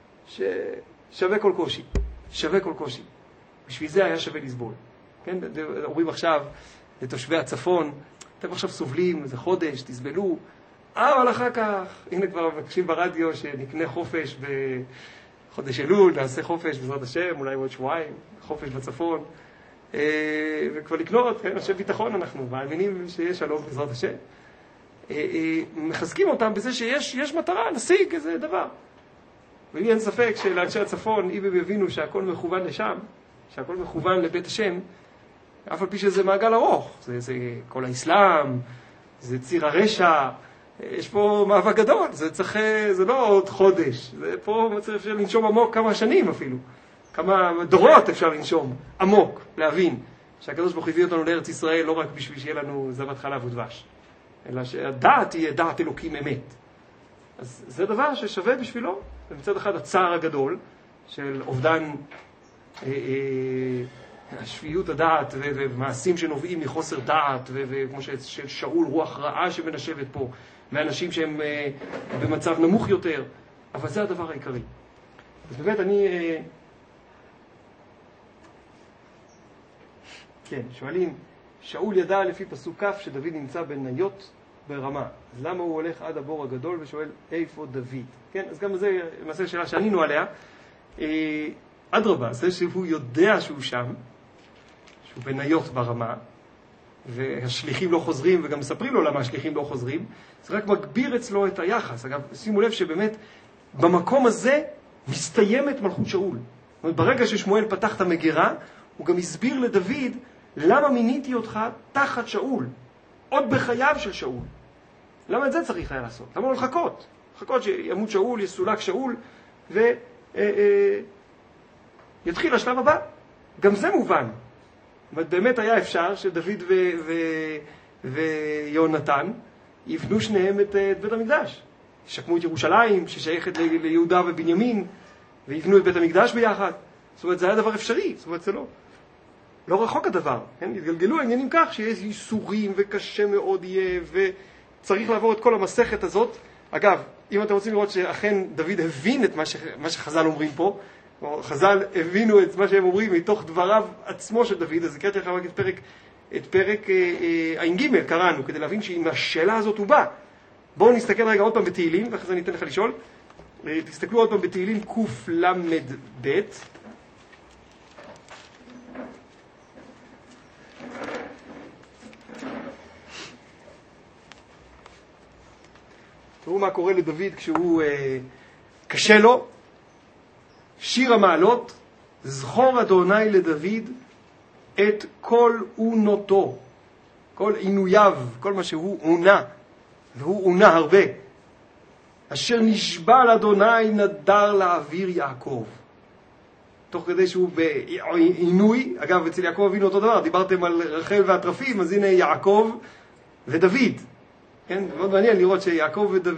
ששווה כל קושי. שווה כל קושי. בשביל זה היה שווה לסבול. כן? אומרים עכשיו לתושבי הצפון, אתם עכשיו סובלים איזה חודש, תסבלו, אבל אחר כך, הנה כבר מבקשים ברדיו שנקנה חופש בחודש אלול, נעשה חופש בעזרת השם, אולי עוד שבועיים, חופש בצפון, וכבר לקנות, כן? השם ביטחון אנחנו, מאמינים שיש שלום בעזרת השם. מחזקים אותם בזה שיש יש מטרה, נשיג איזה דבר. ולי אין ספק שלאנשי הצפון, אם הם יבינו שהכל מכוון לשם, שהכל מכוון לבית השם, אף על פי שזה מעגל ארוך, זה, זה כל האסלאם, זה ציר הרשע, יש פה מאבק גדול, זה צריך, זה לא עוד חודש, זה פה צריך אפשר לנשום עמוק כמה שנים אפילו, כמה דורות אפשר לנשום עמוק, להבין שהקדוש ברוך הוא הביא אותנו לארץ ישראל לא רק בשביל שיהיה לנו זבת חלב ודבש, אלא שהדעת תהיה דעת אלוקים אמת. אז זה דבר ששווה בשבילו, ומצד אחד הצער הגדול של אובדן אה, אה, השפיות הדעת ו- ומעשים שנובעים מחוסר דעת, ו- וכמו של שאול רוח רעה שמנשבת פה, מאנשים שהם אה, במצב נמוך יותר, אבל זה הדבר העיקרי. אז באמת אני... אה, כן, שואלים, שאול ידע לפי פסוק כף שדוד נמצא בניות ברמה. אז למה הוא הולך עד הבור הגדול ושואל איפה דוד? כן, אז גם זה למעשה שאלה שענינו עליה. אדרבה, זה שהוא יודע שהוא שם, שהוא בניות ברמה, והשליחים לא חוזרים, וגם מספרים לו למה השליחים לא חוזרים, זה רק מגביר אצלו את היחס. אגב, שימו לב שבאמת במקום הזה מסתיימת מלכות שאול. זאת אומרת, ברגע ששמואל פתח את המגירה, הוא גם הסביר לדוד למה מיניתי אותך תחת שאול, עוד בחייו של שאול. למה את זה צריך היה לעשות? למה לא לחכות? לחכות שימות שאול, יסולק שאול, ויתחיל השלב הבא. גם זה מובן. זאת אומרת, באמת היה אפשר שדוד ו- ו- ויונתן יבנו שניהם את, את בית המקדש. ישקמו את ירושלים, ששייכת ל- ליהודה ובנימין, ויבנו את בית המקדש ביחד. זאת אומרת, זה היה דבר אפשרי. זאת אומרת, זה לא, לא רחוק הדבר. כן? התגלגלו העניינים כך שיש ייסורים וקשה מאוד יהיה, וצריך לעבור את כל המסכת הזאת. אגב, אם אתם רוצים לראות שאכן דוד הבין את מה, ש... מה שחז"ל אומרים פה, או חז"ל הבינו את מה שהם אומרים מתוך דבריו עצמו של דוד, אז הקראתי לכם רק את פרק, את פרק עין ג' קראנו, כדי להבין שעם השאלה הזאת הוא בא. בואו נסתכל רגע עוד פעם בתהילים, ואחרי זה אני אתן לך לשאול. תסתכלו עוד פעם בתהילים קל"ב. תראו מה קורה לדוד כשהוא אה, קשה לו. שיר המעלות, זכור אדוני לדוד את כל עונותו, כל עינויו, כל מה שהוא עונה, והוא עונה הרבה. אשר נשבע לאדוני נדר לאוויר יעקב. תוך כדי שהוא בעינוי, אגב אצל יעקב אבינו אותו דבר, דיברתם על רחל והטרפים, אז הנה יעקב ודוד. כן, מאוד מעניין לראות שיעקב ודוד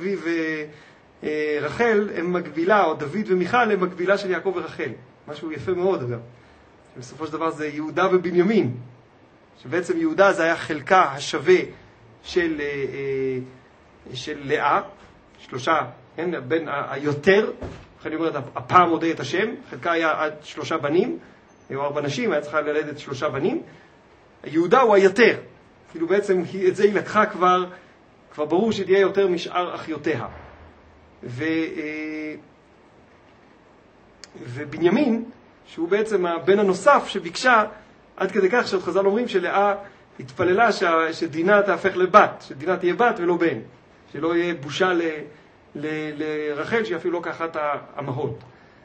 ורחל הם מקבילה, או דוד ומיכל הם מקבילה של יעקב ורחל. משהו יפה מאוד אגב. שבסופו של דבר זה יהודה ובנימין. שבעצם יהודה זה היה חלקה השווה של, של לאה, שלושה, כן, בין היותר, אני אומרת, הפעם הודה את השם, חלקה היה עד שלושה בנים, היו ארבע נשים, היה צריכה ללדת שלושה בנים. יהודה הוא היותר, כאילו בעצם את זה היא לקחה כבר, כבר ברור שתהיה יותר משאר אחיותיה. ו, ובנימין, שהוא בעצם הבן הנוסף שביקשה, עד כדי כך שחז"ל אומרים שלאה התפללה שדינה תהפך לבת, שדינה תהיה בת ולא בן, שלא יהיה בושה ל, ל, לרחל, שהיא אפילו לא כאחת האמהות.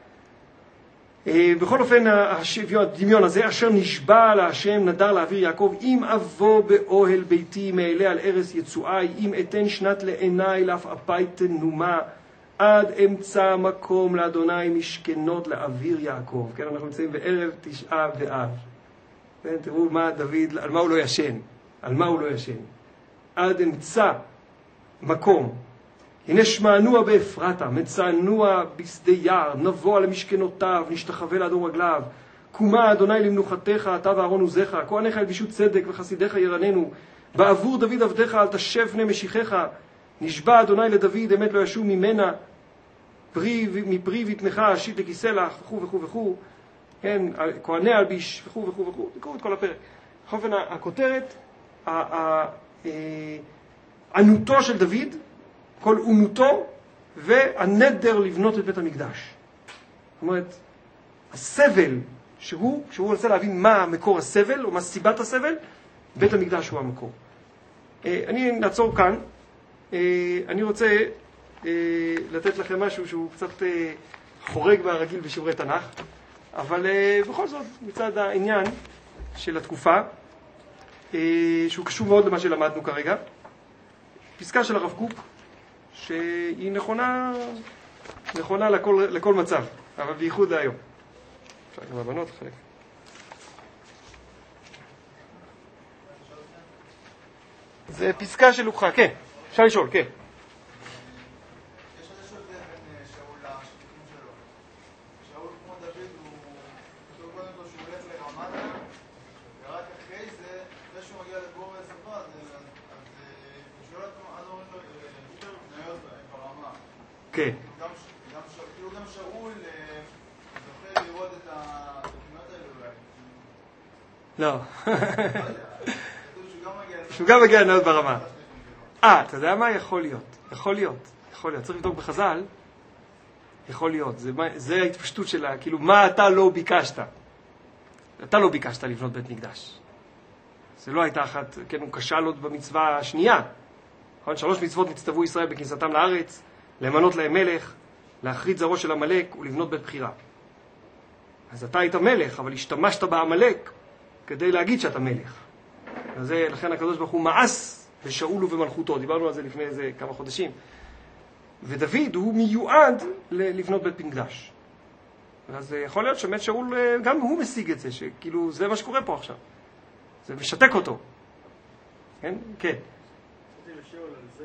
בכל אופן, הדמיון הזה, אשר נשבע להשם נדר לאוויר יעקב, אם אבוא באוהל ביתי מעלה על ארץ יצואי, אם אתן שנת לעיניי לעפעפי תנומה, עד אמצע מקום לאדוני משכנות לאוויר יעקב. כן, אנחנו נמצאים בערב תשעה באב. כן, תראו מה דוד, על מה הוא לא ישן, על מה הוא לא ישן. עד אמצע מקום. הנה שמענוע באפרתה, מצענוע בשדה יער, נבוא על משכנותיו, נשתחווה לאדום רגליו. קומה אדוני למנוחתך, אתה ואהרון עוזיך, כהניך ילבישו צדק וחסידיך ירננו. בעבור דוד עבדיך אל תשב פני משיחך. נשבע אדוני לדוד, אמת לא ישוב ממנה, פרי, מפרי ויתנך אשית לכיסא לך, וכו' וכו' וכו'. כן, כהני אלביש, וכו' וכו' וכו'. תקראו את כל הפרק. בכל אופן, הכותרת, ענותו של דוד, כל עונותו, והנדר לבנות את בית המקדש. זאת אומרת, הסבל שהוא, כשהוא רוצה להבין מה מקור הסבל, או מה סיבת הסבל, בית המקדש הוא המקור. אני נעצור כאן. אני רוצה לתת לכם משהו שהוא קצת חורג והרגיל בשיעורי תנ"ך, אבל בכל זאת, מצד העניין של התקופה, שהוא קשור מאוד למה שלמדנו כרגע, פסקה של הרב קוק, שהיא נכונה, נכונה לכל, לכל מצב, אבל בייחוד להיום. אפשר גם הבנות, חלק. זה פסקה של לוקחה, כן. אפשר לשאול, כן. יש איזשהו הבדל בין שאול לשליחים שלו. שאול כמו דוד הוא כתוב קודם כל שהוא הולך לרמאללה, ורק אחרי זה, אחרי שהוא מגיע לבור וסבא, אז שואל אותו, אז אומרים לו, ניות ברמה. כן. כאילו גם שאול זוכה לראות את התוכניות האלה אולי. לא. כתוב שהוא גם מגיע... שהוא גם מגיע לניות ברמה. אה, אתה יודע מה? יכול להיות. יכול להיות. יכול להיות. צריך לבדוק בחז"ל. יכול להיות. זה, זה ההתפשטות שלה, כאילו, מה אתה לא ביקשת? אתה לא ביקשת לבנות בית מקדש. זה לא הייתה אחת, כן, הוא כשל עוד במצווה השנייה. נכון? שלוש מצוות נצטוו ישראל בכניסתם לארץ, למנות להם מלך, להחריד זרעו של עמלק ולבנות בית בחירה. אז אתה היית מלך, אבל השתמשת בעמלק כדי להגיד שאתה מלך. וזה, לכן הקדוש ברוך הוא מאס בשאול ובמלכותו. דיברנו על זה לפני איזה כמה חודשים. ודוד הוא מיועד לבנות בית מקדש. אז יכול להיות שבאמת שאול, גם הוא משיג את זה, שכאילו זה מה שקורה פה עכשיו. זה משתק אותו. כן? כן. רציתי לשאול על זה,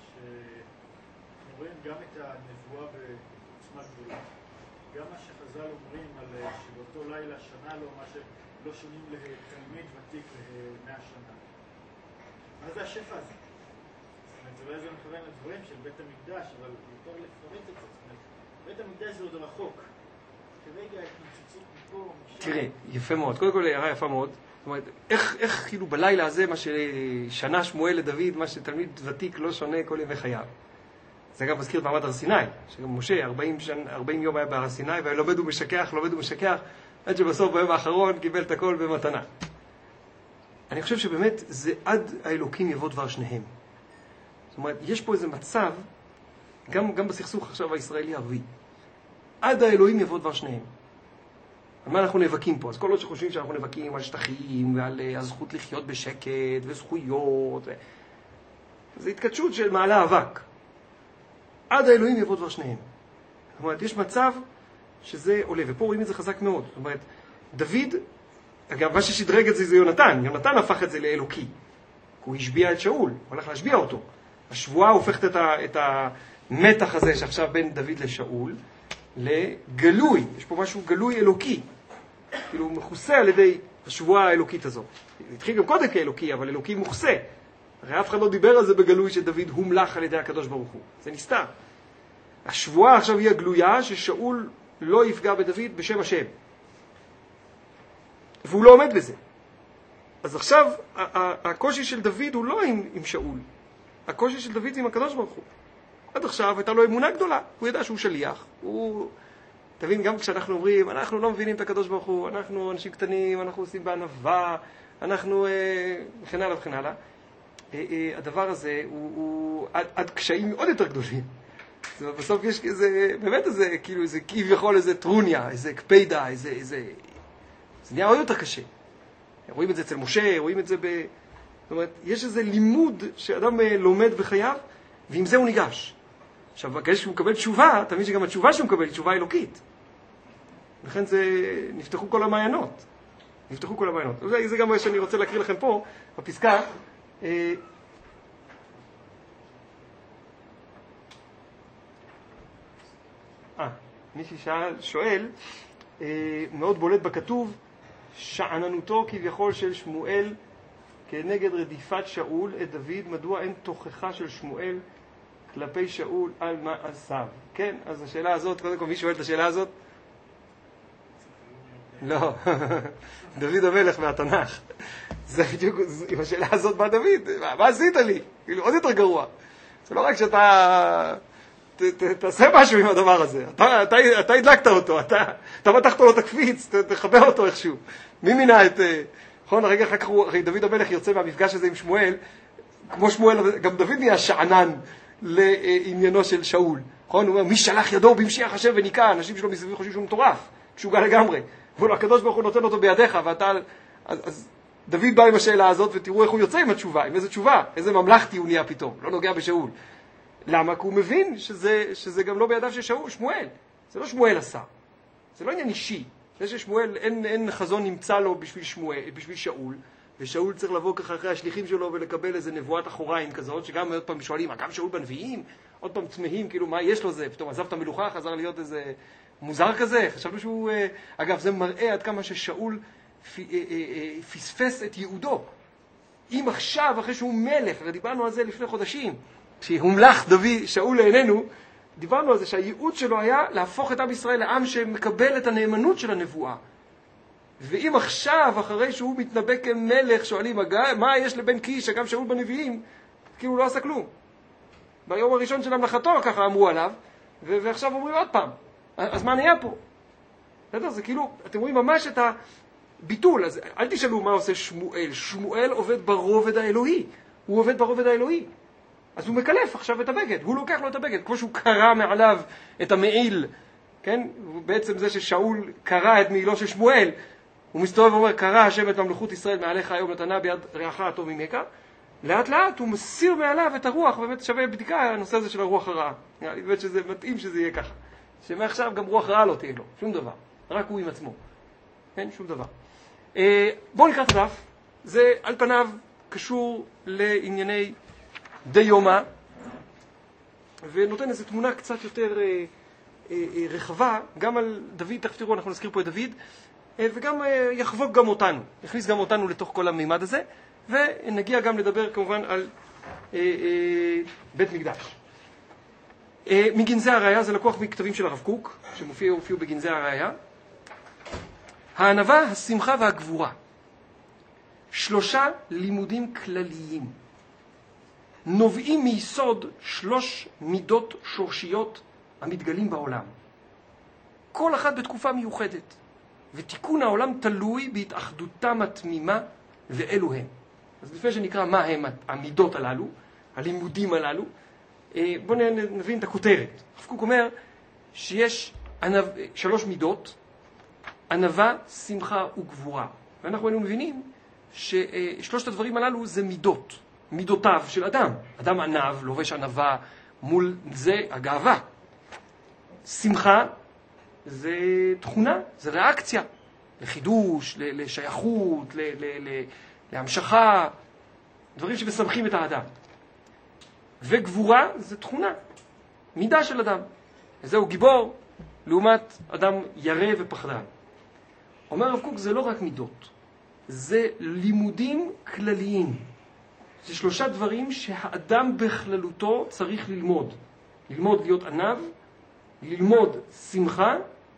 שאנחנו רואים גם את הנבואה בעוצמה גדולה. גם מה שחז"ל אומרים על שבאותו לילה שנה לו, מה שלא שונים לתלמיד ותיק למאה שנה. מה זה השפע הזה? זאת אומרת, אולי זה מכוון לדברים של בית המקדש, אבל יותר לפרט את זה. זאת אומרת, בית המקדש זה עוד רחוק. כרגע התנצצות מפה, משם. תראה, יפה מאוד. קודם כל, הערה יפה מאוד. זאת אומרת, איך, איך כאילו בלילה הזה, מה ששנה שמואל לדוד, מה שתלמיד ותיק לא שונה כל ימי חייו. זה גם מזכיר את מעמד הר סיני, שגם משה ארבעים, שנה, ארבעים יום היה בהר סיני, והיה לומד ומשכח, לומד ומשכח, עד שבסוף ביום האחרון קיבל את הכל במתנה. אני חושב שבאמת זה עד האלוקים יבוא דבר שניהם. זאת אומרת, יש פה איזה מצב, גם, גם בסכסוך עכשיו הישראלי-ערבי, עד האלוהים יבוא דבר שניהם. על מה אנחנו נאבקים פה? אז כל עוד שחושבים שאנחנו נאבקים על שטחים ועל הזכות לחיות בשקט וזכויות, ו... זה התקדשות של מעלה אבק. עד האלוהים יבוא דבר שניהם. זאת אומרת, יש מצב שזה עולה, ופה רואים את זה חזק מאוד. זאת אומרת, דוד, אגב, מה ששדרג את זה זה יונתן. יונתן הפך את זה לאלוקי. הוא השביע את שאול, הוא הולך להשביע אותו. השבועה הופכת את, ה... את המתח הזה שעכשיו בין דוד לשאול, לגלוי. יש פה משהו גלוי אלוקי. כאילו הוא מכוסה על ידי השבועה האלוקית הזו. התחיל גם קודם כאלוקי, אבל אלוקי מוכסה. הרי אף אחד לא דיבר על זה בגלוי שדוד הומלך על ידי הקדוש ברוך הוא. זה נסתר. השבועה עכשיו היא הגלויה ששאול לא יפגע בדוד בשם השם. והוא לא עומד בזה. אז עכשיו הקושי של דוד הוא לא עם, עם שאול. הקושי של דוד זה עם הקדוש ברוך הוא. עד עכשיו הייתה לו אמונה גדולה. הוא ידע שהוא שליח. הוא... תבין, גם כשאנחנו אומרים, אנחנו לא מבינים את הקדוש ברוך הוא, אנחנו אנשים קטנים, אנחנו עושים בענווה, אנחנו... וכן הלאה וכן הלאה. הדבר הזה הוא, הוא עד, עד קשיים מאוד יותר גדולים. בסוף יש איזה, באמת איזה, כאילו איזה כביכול איזה טרוניה, איזה קפידה, איזה, איזה... זה נהיה עוד יותר קשה. רואים את זה אצל משה, רואים את זה ב... זאת אומרת, יש איזה לימוד שאדם לומד בחייו, ועם זה הוא ניגש. עכשיו, כשהוא מקבל תשובה, תמיד שגם התשובה שהוא מקבל היא תשובה אלוקית. לכן זה, נפתחו כל המעיינות. נפתחו כל המעיינות. זה, זה גם מה שאני רוצה להקריא לכם פה, בפסקה. אה, מישהי שאל, שואל, אה, מאוד בולט בכתוב, שעננותו כביכול של שמואל, כנגד רדיפת שאול את דוד, מדוע אין תוכחה של שמואל כלפי שאול על מעשיו? כן, אז השאלה הזאת, קודם כל מי שואל את השאלה הזאת? לא, דוד המלך מהתנ"ך. זה בדיוק, עם השאלה הזאת בא דוד, מה, מה עשית לי? כאילו, עוד יותר גרוע. זה לא רק שאתה, ת, ת, תעשה משהו עם הדבר הזה. אתה, אתה, אתה הדלקת אותו, אתה, אתה מתחת לו את הקפיץ, ת, תחבר אותו איכשהו. מי מינה את... נכון, הרגע אחר כך הוא, הרי דוד המלך יוצא מהמפגש הזה עם שמואל, כמו שמואל, גם דוד נהיה שענן לעניינו של שאול. נכון, הוא אומר, מי שלח ידו במשיח השם וניקה, אנשים שלו מסביב חושבים שהוא מטורף, כשהוא גא לגמרי. אבל הקדוש ברוך הוא נותן אותו בידיך, ואתה... אז, אז דוד בא עם השאלה הזאת, ותראו איך הוא יוצא עם התשובה, עם איזה תשובה, איזה ממלכתי הוא נהיה פתאום, לא נוגע בשאול. למה? כי הוא מבין שזה, שזה גם לא בידיו של שאול, שמואל. זה לא שמואל עשה. זה לא עניין אישי. זה ששמואל, אין, אין חזון נמצא לו בשביל שמואל, בשביל שאול, ושאול צריך לבוא ככה אחרי השליחים שלו ולקבל איזה נבואת אחוריים כזאת, שגם עוד פעם שואלים, גם שאול בנביאים? עוד פעם צמאים, כאילו, מה יש לו זה? פתאום עזב את המלוכה, חזר להיות איזה מוזר כזה. חשבנו שהוא, אגב, זה מראה עד כמה ששאול פספס את יהודו. אם עכשיו, אחרי שהוא מלך, הרי דיברנו על זה לפני חודשים, שהומלך דוד, שאול לעינינו, דיברנו על זה שהייעוד שלו היה להפוך את עם ישראל לעם שמקבל את הנאמנות של הנבואה. ואם עכשיו, אחרי שהוא מתנבא כמלך, שואלים, מה יש לבן קיש, אגב שאול בנביאים, כאילו הוא לא עשה כלום. ביום הראשון של המלכתו, ככה אמרו עליו, ו- ועכשיו אומרים עוד פעם. אז מה נהיה פה? בסדר? זה כאילו, אתם רואים ממש את הביטול. אז אל תשאלו מה עושה שמואל. שמואל עובד ברובד האלוהי. הוא עובד ברובד האלוהי. אז הוא מקלף עכשיו את הבגד. הוא לוקח לו את הבגד. כמו שהוא קרא מעליו את המעיל, כן? בעצם זה ששאול קרא את מעילו של שמואל, הוא מסתובב ואומר, קרא השם את ממלכות ישראל מעליך היום נתנה ביד רעך הטוב ממך. לאט לאט הוא מסיר מעליו את הרוח, באמת שווה בדיקה הנושא הזה של הרוח הרעה. אני באמת שזה מתאים שזה יהיה ככה. שמעכשיו גם רוח רעה לא תהיה לו, שום דבר. רק הוא עם עצמו. אין שום דבר. אה, בואו נקרא את הדף. זה על פניו קשור לענייני דיומא, ונותן איזו תמונה קצת יותר אה, אה, אה, רחבה, גם על דוד, תכף תראו, אנחנו נזכיר פה את דוד, אה, וגם אה, יחבוק גם אותנו, יכניס גם אותנו לתוך כל המימד הזה, ונגיע גם לדבר כמובן על אה, אה, בית מקדש. אה, מגנזי הראייה, זה לקוח מכתבים של הרב קוק, שמופיעו בגנזי הראייה. הענווה, השמחה והגבורה. שלושה לימודים כלליים. נובעים מיסוד שלוש מידות שורשיות המתגלים בעולם. כל אחת בתקופה מיוחדת. ותיקון העולם תלוי בהתאחדותם התמימה ואלו הם. אז לפני שנקרא מה הם המידות הללו, הלימודים הללו, בואו נבין את הכותרת. הרב קוק אומר שיש שלוש מידות, ענווה, שמחה וגבורה. ואנחנו היינו מבינים ששלושת הדברים הללו זה מידות, מידותיו של אדם. אדם ענב, לובש ענווה, מול זה הגאווה. שמחה זה תכונה, זה ריאקציה, לחידוש, לשייכות, ל- ל- ל- להמשכה, דברים שמשמחים את האדם. וגבורה זה תכונה, מידה של אדם. וזהו גיבור, לעומת אדם ירא ופחדן. אומר הרב קוק, זה לא רק מידות, זה לימודים כלליים. זה שלושה דברים שהאדם בכללותו צריך ללמוד. ללמוד להיות ענב, ללמוד שמחה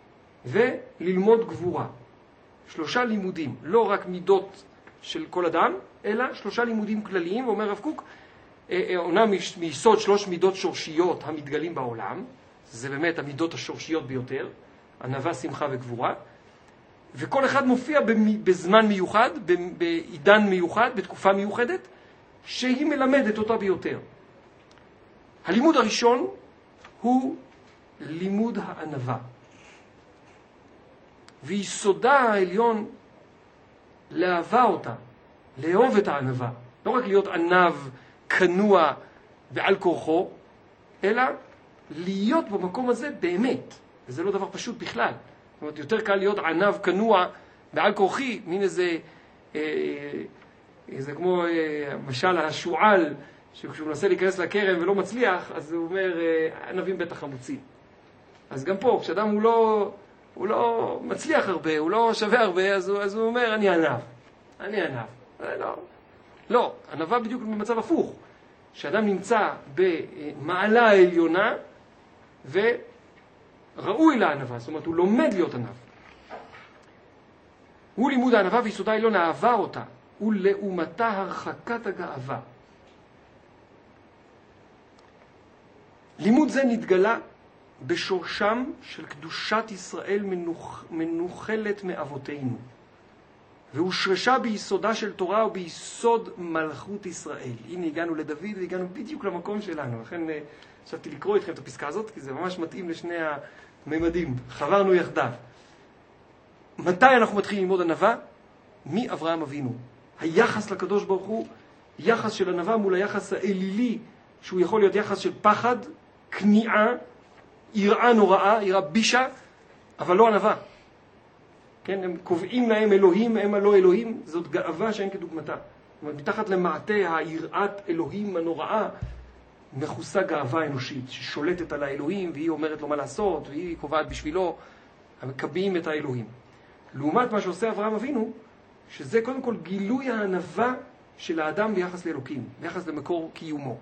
וללמוד גבורה. שלושה לימודים, לא רק מידות של כל אדם, אלא שלושה לימודים כלליים. ואומר הרב קוק, עונה מיסוד שלוש מידות שורשיות המתגלים בעולם, זה באמת המידות השורשיות ביותר, ענווה, שמחה וגבורה, וכל אחד מופיע בזמן מיוחד, בעידן מיוחד, בתקופה מיוחדת, שהיא מלמדת אותה ביותר. הלימוד הראשון הוא לימוד הענווה. ויסודה העליון לאהבה אותה, לאהוב את הענווה. לא רק להיות ענב, כנוע ועל כורחו, אלא להיות במקום הזה באמת. וזה לא דבר פשוט בכלל. זאת אומרת, יותר קל להיות ענב, כנוע ועל כורחי, מין איזה, אה, זה כמו אה, משל השועל, שכשהוא מנסה להיכנס לכרם ולא מצליח, אז הוא אומר, אה, ענבים בטח חמוצים. אז גם פה, כשאדם הוא לא, הוא לא מצליח הרבה, הוא לא שווה הרבה, אז הוא, אז הוא אומר, אני ענב. אני ענב. לא, לא, ענווה בדיוק במצב הפוך. שאדם נמצא במעלה העליונה וראוי לענווה, זאת אומרת, הוא לומד להיות ענב. הוא לימוד הענווה ויסודה העליון אהבה אותה, ולעומתה הרחקת הגאווה. לימוד זה נתגלה בשורשם של קדושת ישראל מנוח, מנוחלת מאבותינו, והושרשה ביסודה של תורה וביסוד מלכות ישראל. הנה הגענו לדוד והגענו בדיוק למקום שלנו. לכן חשבתי לקרוא איתכם את הפסקה הזאת, כי זה ממש מתאים לשני הממדים. חברנו יחדיו. מתי אנחנו מתחילים ללמוד ענווה? מאברהם אבינו. היחס לקדוש ברוך הוא, יחס של ענווה מול היחס האלילי, שהוא יכול להיות יחס של פחד, כניעה, יראה נוראה, יראה בישה, אבל לא ענווה. כן, הם קובעים להם אלוהים, הם הלא אלוהים, זאת גאווה שאין כדוגמתה. זאת אומרת, מתחת למעטה היראת אלוהים הנוראה, מכוסה גאווה אנושית, ששולטת על האלוהים, והיא אומרת לו מה לעשות, והיא קובעת בשבילו, מקבעים את האלוהים. לעומת מה שעושה אברהם אבינו, שזה קודם כל גילוי הענווה של האדם ביחס לאלוקים, ביחס למקור קיומו.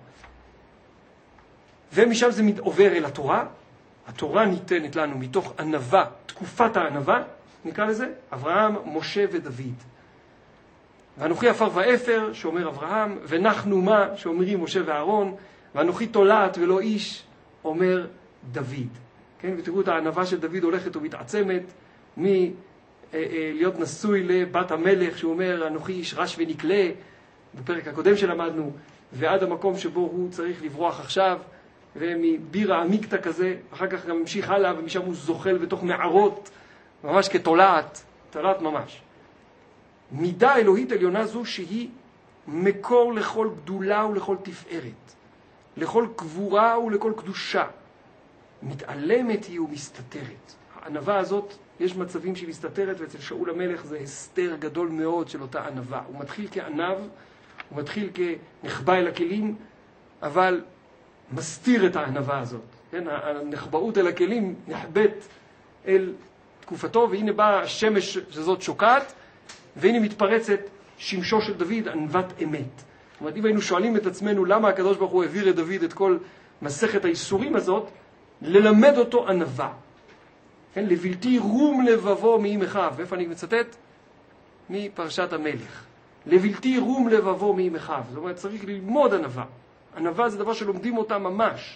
ומשם זה עובר אל התורה. התורה ניתנת לנו מתוך ענווה, תקופת הענווה, נקרא לזה, אברהם, משה ודוד. ואנוכי עפר ואפר, שאומר אברהם, ונחנו מה, שאומרים משה ואהרון, ואנוכי תולעת ולא איש, אומר דוד. כן? ותראו את הענווה של דוד הולכת ומתעצמת מלהיות נשוי לבת המלך, שהוא אומר, אנוכי איש רש ונקלה, בפרק הקודם שלמדנו, ועד המקום שבו הוא צריך לברוח עכשיו, ומבירה עמיקתא כזה, אחר כך גם המשיך הלאה, ומשם הוא זוחל בתוך מערות, ממש כתולעת, תולעת ממש. מידה אלוהית עליונה זו שהיא מקור לכל גדולה ולכל תפארת, לכל קבורה ולכל קדושה. מתעלמת היא ומסתתרת. הענווה הזאת, יש מצבים שהיא מסתתרת, ואצל שאול המלך זה הסתר גדול מאוד של אותה ענווה. הוא מתחיל כענב, הוא מתחיל כנחבא אל הכלים, אבל מסתיר את הענווה הזאת. כן? הנחבאות אל הכלים נחבאת אל תקופתו, והנה באה השמש שזאת שוקעת, והנה מתפרצת שמשו של דוד, ענוות אמת. זאת אומרת, אם היינו שואלים את עצמנו למה הקדוש ברוך הוא העביר את דוד את כל מסכת האיסורים הזאת, ללמד אותו ענווה. כן? לבלתי רום לבבו מאם אחיו. ואיפה אני מצטט? מפרשת המלך. לבלתי רום לבבו מאם אחיו. זאת אומרת, צריך ללמוד ענווה. ענווה זה דבר שלומדים אותה ממש.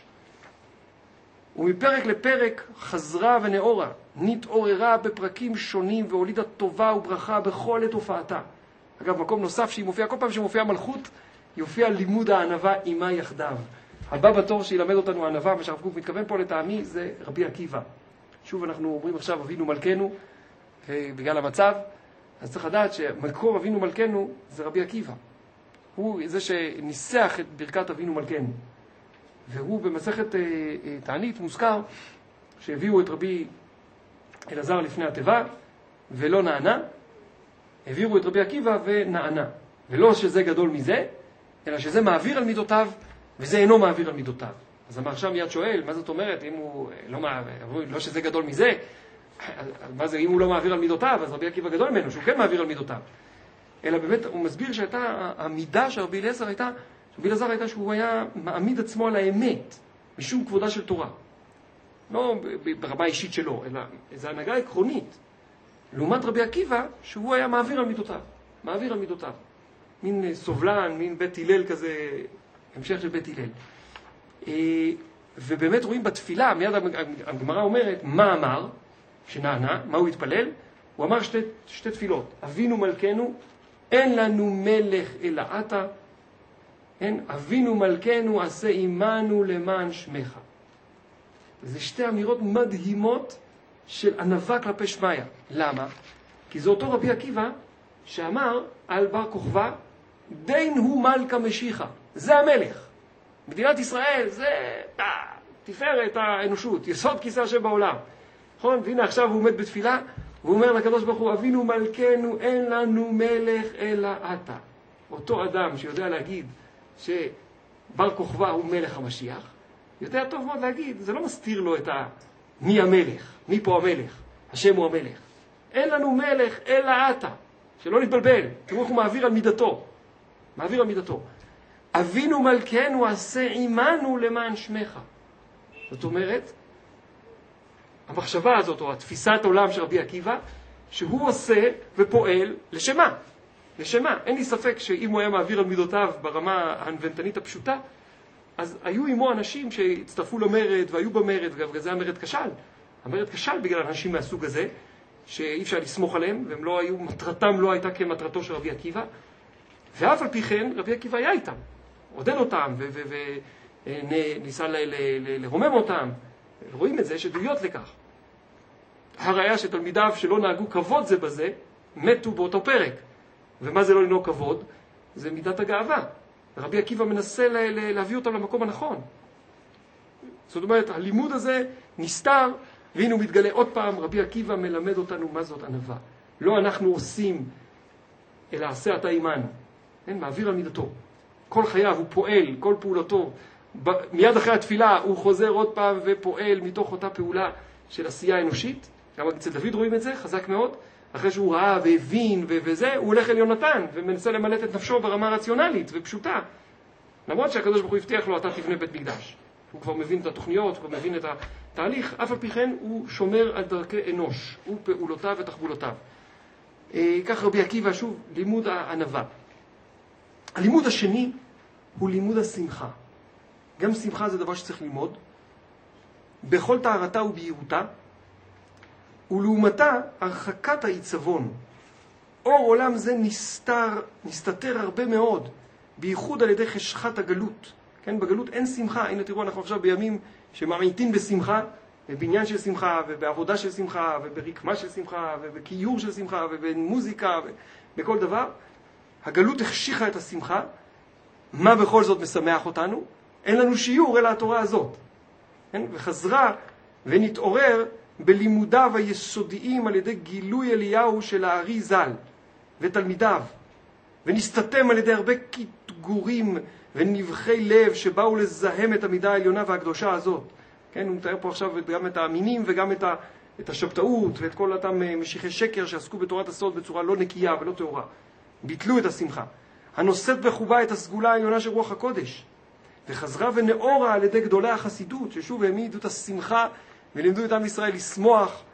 ומפרק לפרק חזרה ונאורה, נתעוררה בפרקים שונים והולידה טובה וברכה בכל עת הופעתה. אגב, מקום נוסף שהיא מופיעה, כל פעם שמופיעה מלכות, יופיע לימוד הענווה עמה יחדיו. הבא בתור שילמד אותנו הענווה, מה שהרב קוק מתכוון פה לטעמי, זה רבי עקיבא. שוב אנחנו אומרים עכשיו אבינו מלכנו, בגלל המצב, אז צריך לדעת שמקור אבינו מלכנו זה רבי עקיבא. הוא זה שניסח את ברכת אבינו מלכנו. והוא במסכת תענית מוזכר שהביאו את רבי אלעזר לפני התיבה ולא נענה, הביאו את רבי עקיבא ונענה. ולא שזה גדול מזה, אלא שזה מעביר על מידותיו וזה אינו מעביר על מידותיו. אז המהרש"ם מיד שואל, מה זאת אומרת, אם הוא לא מעביר, לא שזה גדול מזה, מה זה, אם הוא לא מעביר על מידותיו, אז רבי עקיבא גדול ממנו, שהוא כן מעביר על מידותיו. אלא באמת הוא מסביר שהייתה, המידה של רבי אלעזר הייתה, רבי אלעזר הייתה שהוא היה מעמיד עצמו על האמת, משום כבודה של תורה. לא ברמה אישית שלו, אלא זו הנהגה עקרונית. לעומת רבי עקיבא, שהוא היה מעביר על מידותיו, מעביר על מידותיו. מין סובלן, מין בית הלל כזה, המשך של בית הלל. ובאמת רואים בתפילה, מיד הגמרא אומרת, מה אמר, שנענה, מה הוא התפלל? הוא אמר שתי, שתי תפילות, אבינו מלכנו, אין לנו מלך אלא אתה, אין, אבינו מלכנו עשה עמנו למען שמך. זה שתי אמירות מדהימות של ענווה כלפי שמיה. למה? כי זה אותו רבי עקיבא שאמר על בר כוכבא, דין הוא מלכה משיחה, זה המלך. מדינת ישראל זה תפארת האנושות, יסוד כיסא השם בעולם. נכון? והנה עכשיו הוא עומד בתפילה, והוא אומר לקדוש ברוך הוא, אבינו מלכנו, אין לנו מלך אלא אתה. אותו אדם שיודע להגיד שבר כוכבא הוא מלך המשיח, יותר טוב מאוד להגיד, זה לא מסתיר לו את ה... מי המלך, מי פה המלך, השם הוא המלך. אין לנו מלך אלא אתה, שלא נתבלבל, תראו איך הוא מעביר על מידתו, מעביר על מידתו. אבינו מלכנו עשה עמנו למען שמך. זאת אומרת, המחשבה הזאת, או התפיסת עולם של רבי עקיבא, שהוא עושה ופועל לשמה. לשמה. אין לי ספק שאם הוא היה מעביר על מידותיו ברמה ההנוונתנית הפשוטה, אז היו עמו אנשים שהצטרפו למרד והיו במרד, וגם זה המרד כשל. המרד כשל בגלל אנשים מהסוג הזה, שאי אפשר לסמוך עליהם, והם לא היו, מטרתם לא הייתה כמטרתו של רבי עקיבא. ואף על פי כן, רבי עקיבא היה איתם. עודד אותם וניסה לרומם אותם. רואים את זה שדויות לכך. הראיה שתלמידיו שלא נהגו כבוד זה בזה, מתו באותו פרק. ומה זה לא לנהוג כבוד? זה מידת הגאווה. רבי עקיבא מנסה להביא אותם למקום הנכון. זאת אומרת, הלימוד הזה נסתר, והנה הוא מתגלה עוד פעם, רבי עקיבא מלמד אותנו מה זאת ענווה. לא אנחנו עושים, אלא עשה אתה עמנו. אין, מעביר על מידתו. כל חייו הוא פועל, כל פעולתו. מיד אחרי התפילה הוא חוזר עוד פעם ופועל מתוך אותה פעולה של עשייה אנושית. גם אצל דוד רואים את זה, חזק מאוד. אחרי שהוא ראה והבין וזה, הוא הולך אל יונתן ומנסה למלט את נפשו ברמה רציונלית ופשוטה. למרות שהקדוש ברוך הוא הבטיח לו, אתה תבנה בית מקדש. הוא כבר מבין את התוכניות, הוא כבר מבין את התהליך, אף על פי כן הוא שומר על דרכי אנוש, הוא פעולותיו ותחבולותיו. כך רבי עקיבא, שוב, לימוד הענווה. הלימוד השני הוא לימוד השמחה. גם שמחה זה דבר שצריך ללמוד. בכל טהרתה ובהירותה, ולעומתה הרחקת העיצבון. אור עולם זה נסתר, נסתתר הרבה מאוד, בייחוד על ידי חשכת הגלות. כן, בגלות אין שמחה. הנה תראו, אנחנו עכשיו בימים שמעמיתים בשמחה, בבניין של שמחה, ובעבודה של שמחה, וברקמה של שמחה, ובקיור של שמחה, ובמוזיקה, ובכל דבר. הגלות החשיכה את השמחה. מה בכל זאת משמח אותנו? אין לנו שיעור אלא התורה הזאת. כן? וחזרה ונתעורר בלימודיו היסודיים על ידי גילוי אליהו של הארי ז"ל ותלמידיו, ונסתתם על ידי הרבה קטגורים ונבחי לב שבאו לזהם את המידה העליונה והקדושה הזאת. כן, הוא מתאר פה עכשיו גם את האמינים וגם את, ה, את השבתאות ואת כל אותם משיחי שקר שעסקו בתורת הסוד בצורה לא נקייה ולא טהורה. ביטלו את השמחה. הנושאת בחובה את הסגולה העליונה של רוח הקודש. וחזרה ונאורה על ידי גדולי החסידות, ששוב העמידו את השמחה ולימדו את עם ישראל לשמוח,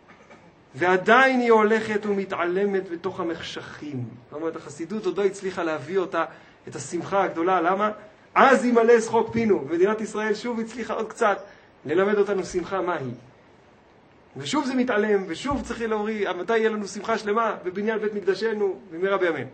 ועדיין היא הולכת ומתעלמת בתוך המחשכים. זאת אומרת, החסידות עוד לא הצליחה להביא אותה, את השמחה הגדולה. למה? אז ימלא שחוק פינו. ומדינת ישראל שוב הצליחה עוד קצת ללמד אותנו שמחה מהי. ושוב זה מתעלם, ושוב צריך להוריד, מתי יהיה לנו שמחה שלמה בבניין בית מקדשנו במהרה בימינו.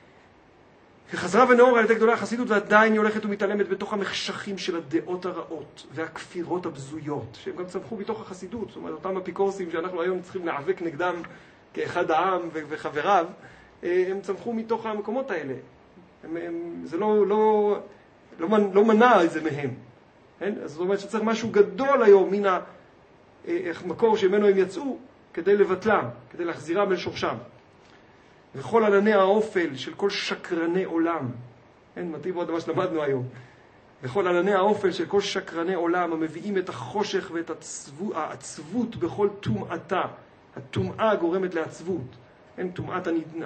וחזרה ונאורה על ידי גדולי החסידות, ועדיין היא הולכת ומתעלמת בתוך המחשכים של הדעות הרעות והכפירות הבזויות, שהם גם צמחו בתוך החסידות. זאת אומרת, אותם אפיקורסים שאנחנו היום צריכים להיאבק נגדם כאחד העם וחבריו, הם צמחו מתוך המקומות האלה. הם, הם, זה לא, לא, לא, לא מנע את זה מהם. כן? אז זאת אומרת שצריך משהו גדול היום מן המקור שממנו הם יצאו, כדי לבטלם, כדי להחזירם אל שורשם. וכל ענני האופל של כל שקרני עולם, אין, מתאים מאוד מה שלמדנו היום, וכל ענני האופל של כל שקרני עולם המביאים את החושך ואת הצבו, העצבות בכל תומעתה. התומעה גורמת לעצבות, אין, תומעת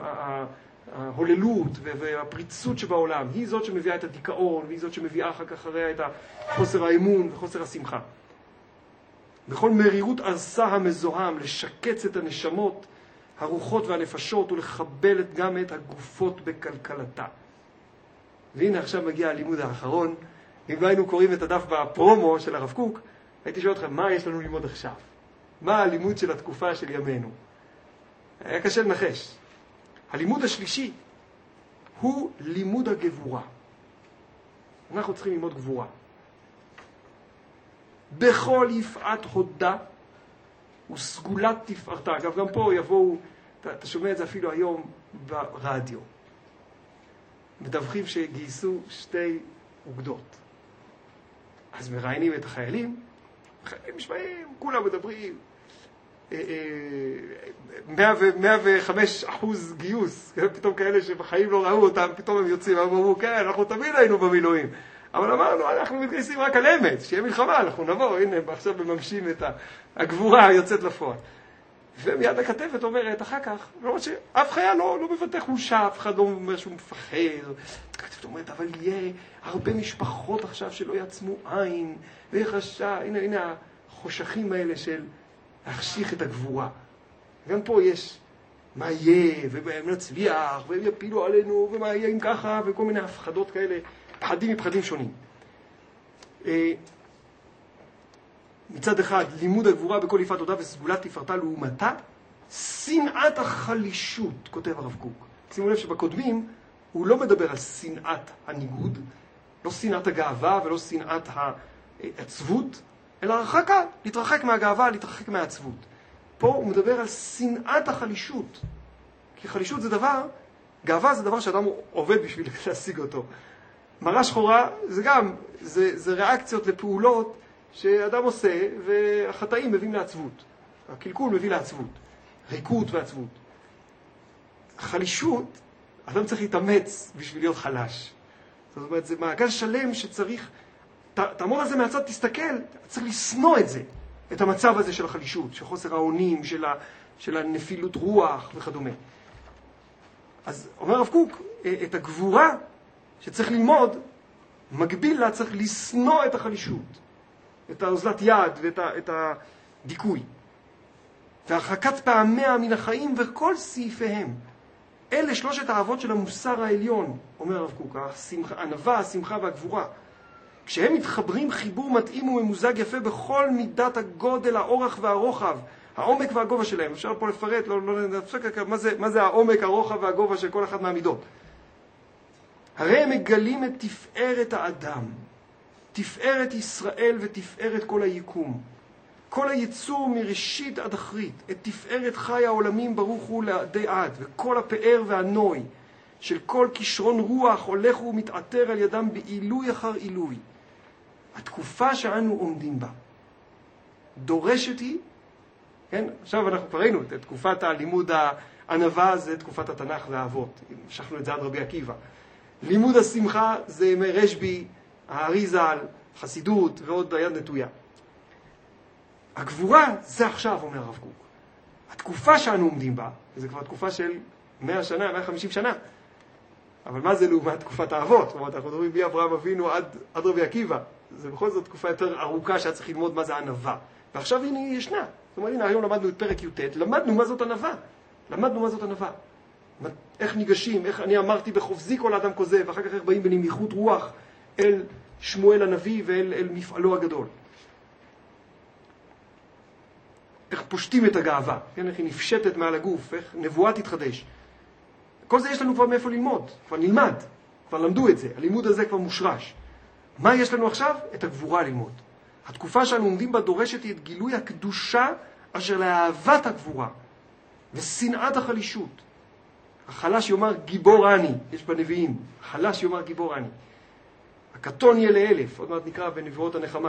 ההוללות והפריצות שבעולם, היא זאת שמביאה את הדיכאון, והיא זאת שמביאה אחר כך אחריה את חוסר האמון וחוסר השמחה. בכל מרירות ארסה המזוהם לשקץ את הנשמות, הרוחות והנפשות, ולחבל גם את הגופות בכלכלתה. והנה עכשיו מגיע הלימוד האחרון. אם היינו קוראים את הדף בפרומו של הרב קוק, הייתי שואל אתכם, מה יש לנו ללמוד עכשיו? מה הלימוד של התקופה של ימינו? היה קשה לנחש. הלימוד השלישי הוא לימוד הגבורה. אנחנו צריכים ללמוד גבורה. בכל יפעת הודה וסגולת תפארתה. אגב, גם פה יבואו, אתה, אתה שומע את זה אפילו היום ברדיו. מדווחים שגייסו שתי אוגדות. אז מראיינים את החיילים, חיילים משמעים, כולם מדברים, מאה וחמש אחוז גיוס, פתאום כאלה שבחיים לא ראו אותם, פתאום הם יוצאים, הם אמרו, כן, אנחנו תמיד היינו במילואים. אבל אמרנו, אנחנו מתגייסים רק על אמת, שיהיה מלחמה, אנחנו נבוא, הנה, עכשיו מממשים את הגבורה היוצאת לפועל. ומיד הכתבת אומרת, אחר כך, לא שאף חייל לא, לא מבטא חושה, אף אחד לא אומר שהוא מפחד. הכתבת אומרת, אבל יהיה הרבה משפחות עכשיו שלא יעצמו עין, ויחשה, הנה, הנה החושכים האלה של להחשיך את הגבורה. גם פה יש מה יהיה, והם נצליח, והם יפילו עלינו, ומה יהיה אם ככה, וכל מיני הפחדות כאלה. פחדים מפחדים שונים. מצד אחד, לימוד הגבורה בכל יפעת הודה וסגולת תפארתה לעומתה, שנאת החלישות, כותב הרב קוק. שימו לב שבקודמים הוא לא מדבר על שנאת הניגוד, לא שנאת הגאווה ולא שנאת העצבות, אלא הרחקה, להתרחק מהגאווה, להתרחק מהעצבות. פה הוא מדבר על שנאת החלישות. כי חלישות זה דבר, גאווה זה דבר שאדם עובד בשביל להשיג אותו. מראה שחורה זה גם, זה, זה ריאקציות לפעולות שאדם עושה, והחטאים מביאים לעצבות. הקלקול מביא לעצבות. ריקות ועצבות. חלישות, אדם צריך להתאמץ בשביל להיות חלש. זאת אומרת, זה מעגל שלם שצריך, ת, תעמוד על זה מהצד, תסתכל, צריך לסנוע את זה, את המצב הזה של החלישות, של חוסר האונים, של, ה, של הנפילות רוח וכדומה. אז אומר הרב קוק, את הגבורה שצריך ללמוד, מקביל לה צריך לסנוע את החלישות, את האוזלת יד ואת ה, את הדיכוי. והרחקת פעמיה מן החיים וכל סעיפיהם. אלה שלושת האהבות של המוסר העליון, אומר הרב קוק, השמחה, הענווה, השמחה והגבורה. כשהם מתחברים חיבור מתאים וממוזג יפה בכל מידת הגודל, האורך והרוחב, העומק והגובה שלהם. אפשר פה לפרט, לא, לא נפסק, מה זה, מה זה העומק, הרוחב והגובה של כל אחת מהמידות. הרי הם מגלים את תפארת האדם, תפארת ישראל ותפארת כל היקום. כל היצור מראשית עד אחרית, את תפארת חי העולמים ברוך הוא לעדי עד, וכל הפאר והנוי של כל כישרון רוח הולך ומתעטר על ידם בעילוי אחר עילוי. התקופה שאנו עומדים בה דורשת היא, כן? עכשיו אנחנו כבר ראינו את תקופת הלימוד הענווה, זה תקופת התנ"ך והאבות. המשכנו את זה עד רבי עקיבא. לימוד השמחה זה ימי רשב"י, האריז"ל, חסידות ועוד היד נטויה. הגבורה זה עכשיו, אומר הרב קוק. התקופה שאנו עומדים בה, זה כבר תקופה של מאה שנה, מאה וחמישים שנה. אבל מה זה לעומת תקופת האבות? זאת אומרת, אנחנו מדברים מאברהם אבינו עד, עד רבי עקיבא. זה בכל זאת תקופה יותר ארוכה שהיה צריך ללמוד מה זה ענווה. ועכשיו הנה היא ישנה. זאת אומרת, הנה היום למדנו את פרק י"ט, למדנו מה זאת ענווה. למדנו מה זאת ענווה. איך ניגשים, איך אני אמרתי בחופזי כל האדם כוזב, ואחר כך איך באים בנמיכות רוח אל שמואל הנביא ואל אל מפעלו הגדול. איך פושטים את הגאווה, כן? איך היא נפשטת מעל הגוף, איך נבואה תתחדש. כל זה יש לנו כבר מאיפה ללמוד, כבר נלמד, כבר למדו את זה, הלימוד הזה כבר מושרש. מה יש לנו עכשיו? את הגבורה ללמוד. התקופה שאנו עומדים בה דורשת היא את גילוי הקדושה אשר לאהבת הגבורה ושנאת החלישות. החלש יאמר גיבור אני, יש בנביאים, החלש יאמר גיבור אני. הקטון יהיה לאלף, עוד מעט נקרא בנבואות הנחמה.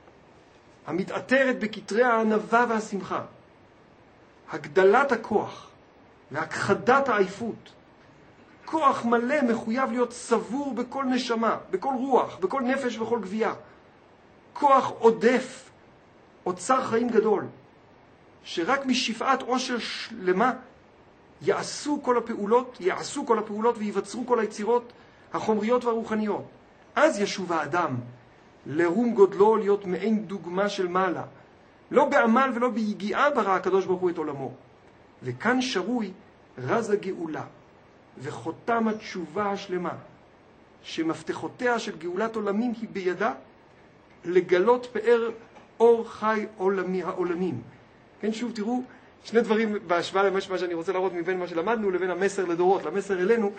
המתעטרת בכתרי הענווה והשמחה, הגדלת הכוח והכחדת העייפות. כוח מלא מחויב להיות סבור בכל נשמה, בכל רוח, בכל נפש ובכל גבייה. כוח עודף, אוצר חיים גדול, שרק משפעת עושר שלמה יעשו כל הפעולות, יעשו כל הפעולות ויבצרו כל היצירות החומריות והרוחניות. אז ישוב האדם לרום גודלו להיות מעין דוגמה של מעלה. לא בעמל ולא ביגיעה ברא הקדוש ברוך הוא את עולמו. וכאן שרוי רז הגאולה וחותם התשובה השלמה, שמפתחותיה של גאולת עולמים היא בידה לגלות פאר אור חי עולמי העולמים. כן, שוב תראו, שני דברים בהשוואה למה שאני רוצה להראות מבין מה שלמדנו לבין המסר לדורות, למסר אלינו.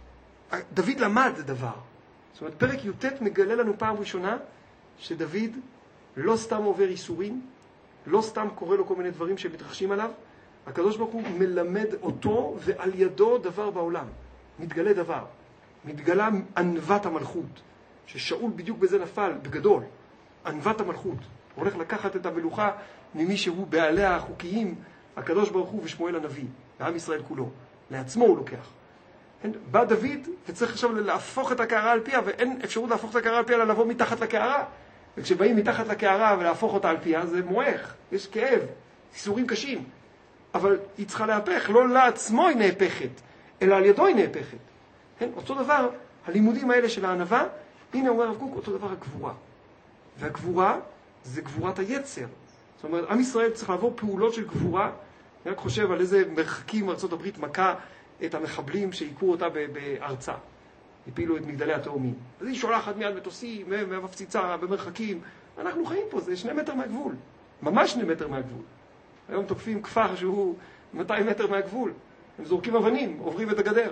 דוד למד דבר. זאת אומרת, פרק י"ט מגלה לנו פעם ראשונה שדוד לא סתם עובר איסורים, לא סתם קורא לו כל מיני דברים שמתרחשים עליו. הקדוש ברוך הוא מלמד אותו ועל ידו דבר בעולם. מתגלה דבר. מתגלה ענוות המלכות, ששאול בדיוק בזה נפל, בגדול. ענוות המלכות. הוא הולך לקחת את המלוכה ממי שהוא בעליה החוקיים, הקדוש ברוך הוא ושמואל הנביא, לעם ישראל כולו. לעצמו הוא לוקח. בא דוד וצריך עכשיו להפוך את הקערה על פיה, ואין אפשרות להפוך את הקערה על פיה, אלא לבוא מתחת לקערה. וכשבאים מתחת לקערה ולהפוך אותה על פיה, זה מועך, יש כאב, איסורים קשים. אבל היא צריכה להפך, לא לעצמו היא נהפכת, אלא על ידו היא נהפכת. כן? אותו דבר, הלימודים האלה של הענווה, הנה אומר הרב קוק, אותו דבר הגבורה. והגבורה זה גבורת היצר. זאת אומרת, עם ישראל צריך לעבור פעולות של גבורה. אני רק חושב על איזה מרחקים ארצות הברית מכה את המחבלים שהיכו אותה בארצה. הפילו את מגדלי התאומים. אז היא שולחת מיד מטוסים, ומפציצה במרחקים. אנחנו חיים פה, זה שני מטר מהגבול. ממש שני מטר מהגבול. היום תוקפים כפר שהוא מאתיים מטר מהגבול. הם זורקים אבנים, עוברים את הגדר.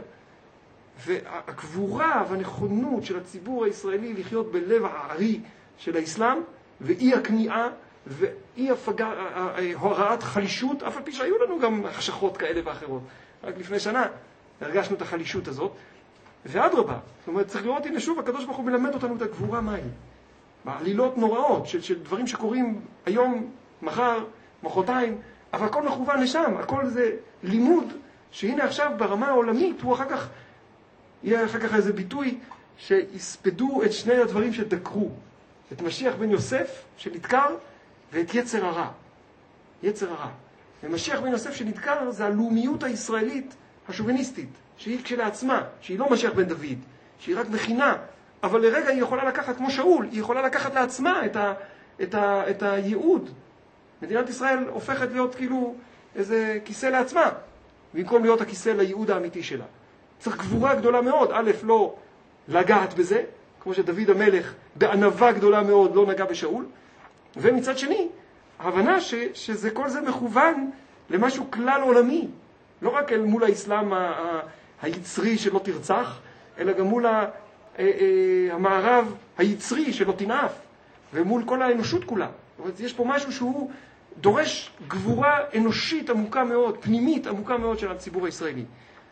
והגבורה והנכונות של הציבור הישראלי לחיות בלב הערי של האסלאם, ואי הכניעה, ואי הפגע, הוראת חלישות, אף על פי שהיו לנו גם חשכות כאלה ואחרות. רק לפני שנה הרגשנו את החלישות הזאת, ואדרבה, זאת אומרת, צריך לראות, הנה שוב, הקדוש ברוך הוא מלמד אותנו את הגבורה מהי. בעלילות נוראות של, של דברים שקורים היום, מחר, מחרתיים, אבל הכל מכוון לשם, הכל זה לימוד, שהנה עכשיו ברמה העולמית, הוא אחר כך, יהיה אחר כך איזה ביטוי, שיספדו את שני הדברים שדקרו, את משיח בן יוסף שנדקר, ואת יצר הרע. יצר הרע. ומשיח בן יוסף שנדקר זה הלאומיות הישראלית השוביניסטית, שהיא כשלעצמה, שהיא לא משיח בן דוד, שהיא רק מכינה, אבל לרגע היא יכולה לקחת, כמו שאול, היא יכולה לקחת לעצמה את, ה, את, ה, את הייעוד. מדינת ישראל הופכת להיות כאילו איזה כיסא לעצמה, במקום להיות הכיסא לייעוד האמיתי שלה. צריך גבורה גדולה מאוד, א', לא לגעת בזה, כמו שדוד המלך בענווה גדולה מאוד לא נגע בשאול, ומצד שני, ההבנה ש, שזה כל זה מכוון למשהו כלל עולמי, לא רק אל מול האסלאם ה, ה, היצרי שלא תרצח, אלא גם מול ה, ה, ה, המערב היצרי שלא תנאף, ומול כל האנושות כולה. זאת אומרת, יש פה משהו שהוא דורש גבורה אנושית עמוקה מאוד, פנימית עמוקה מאוד של הציבור הישראלי.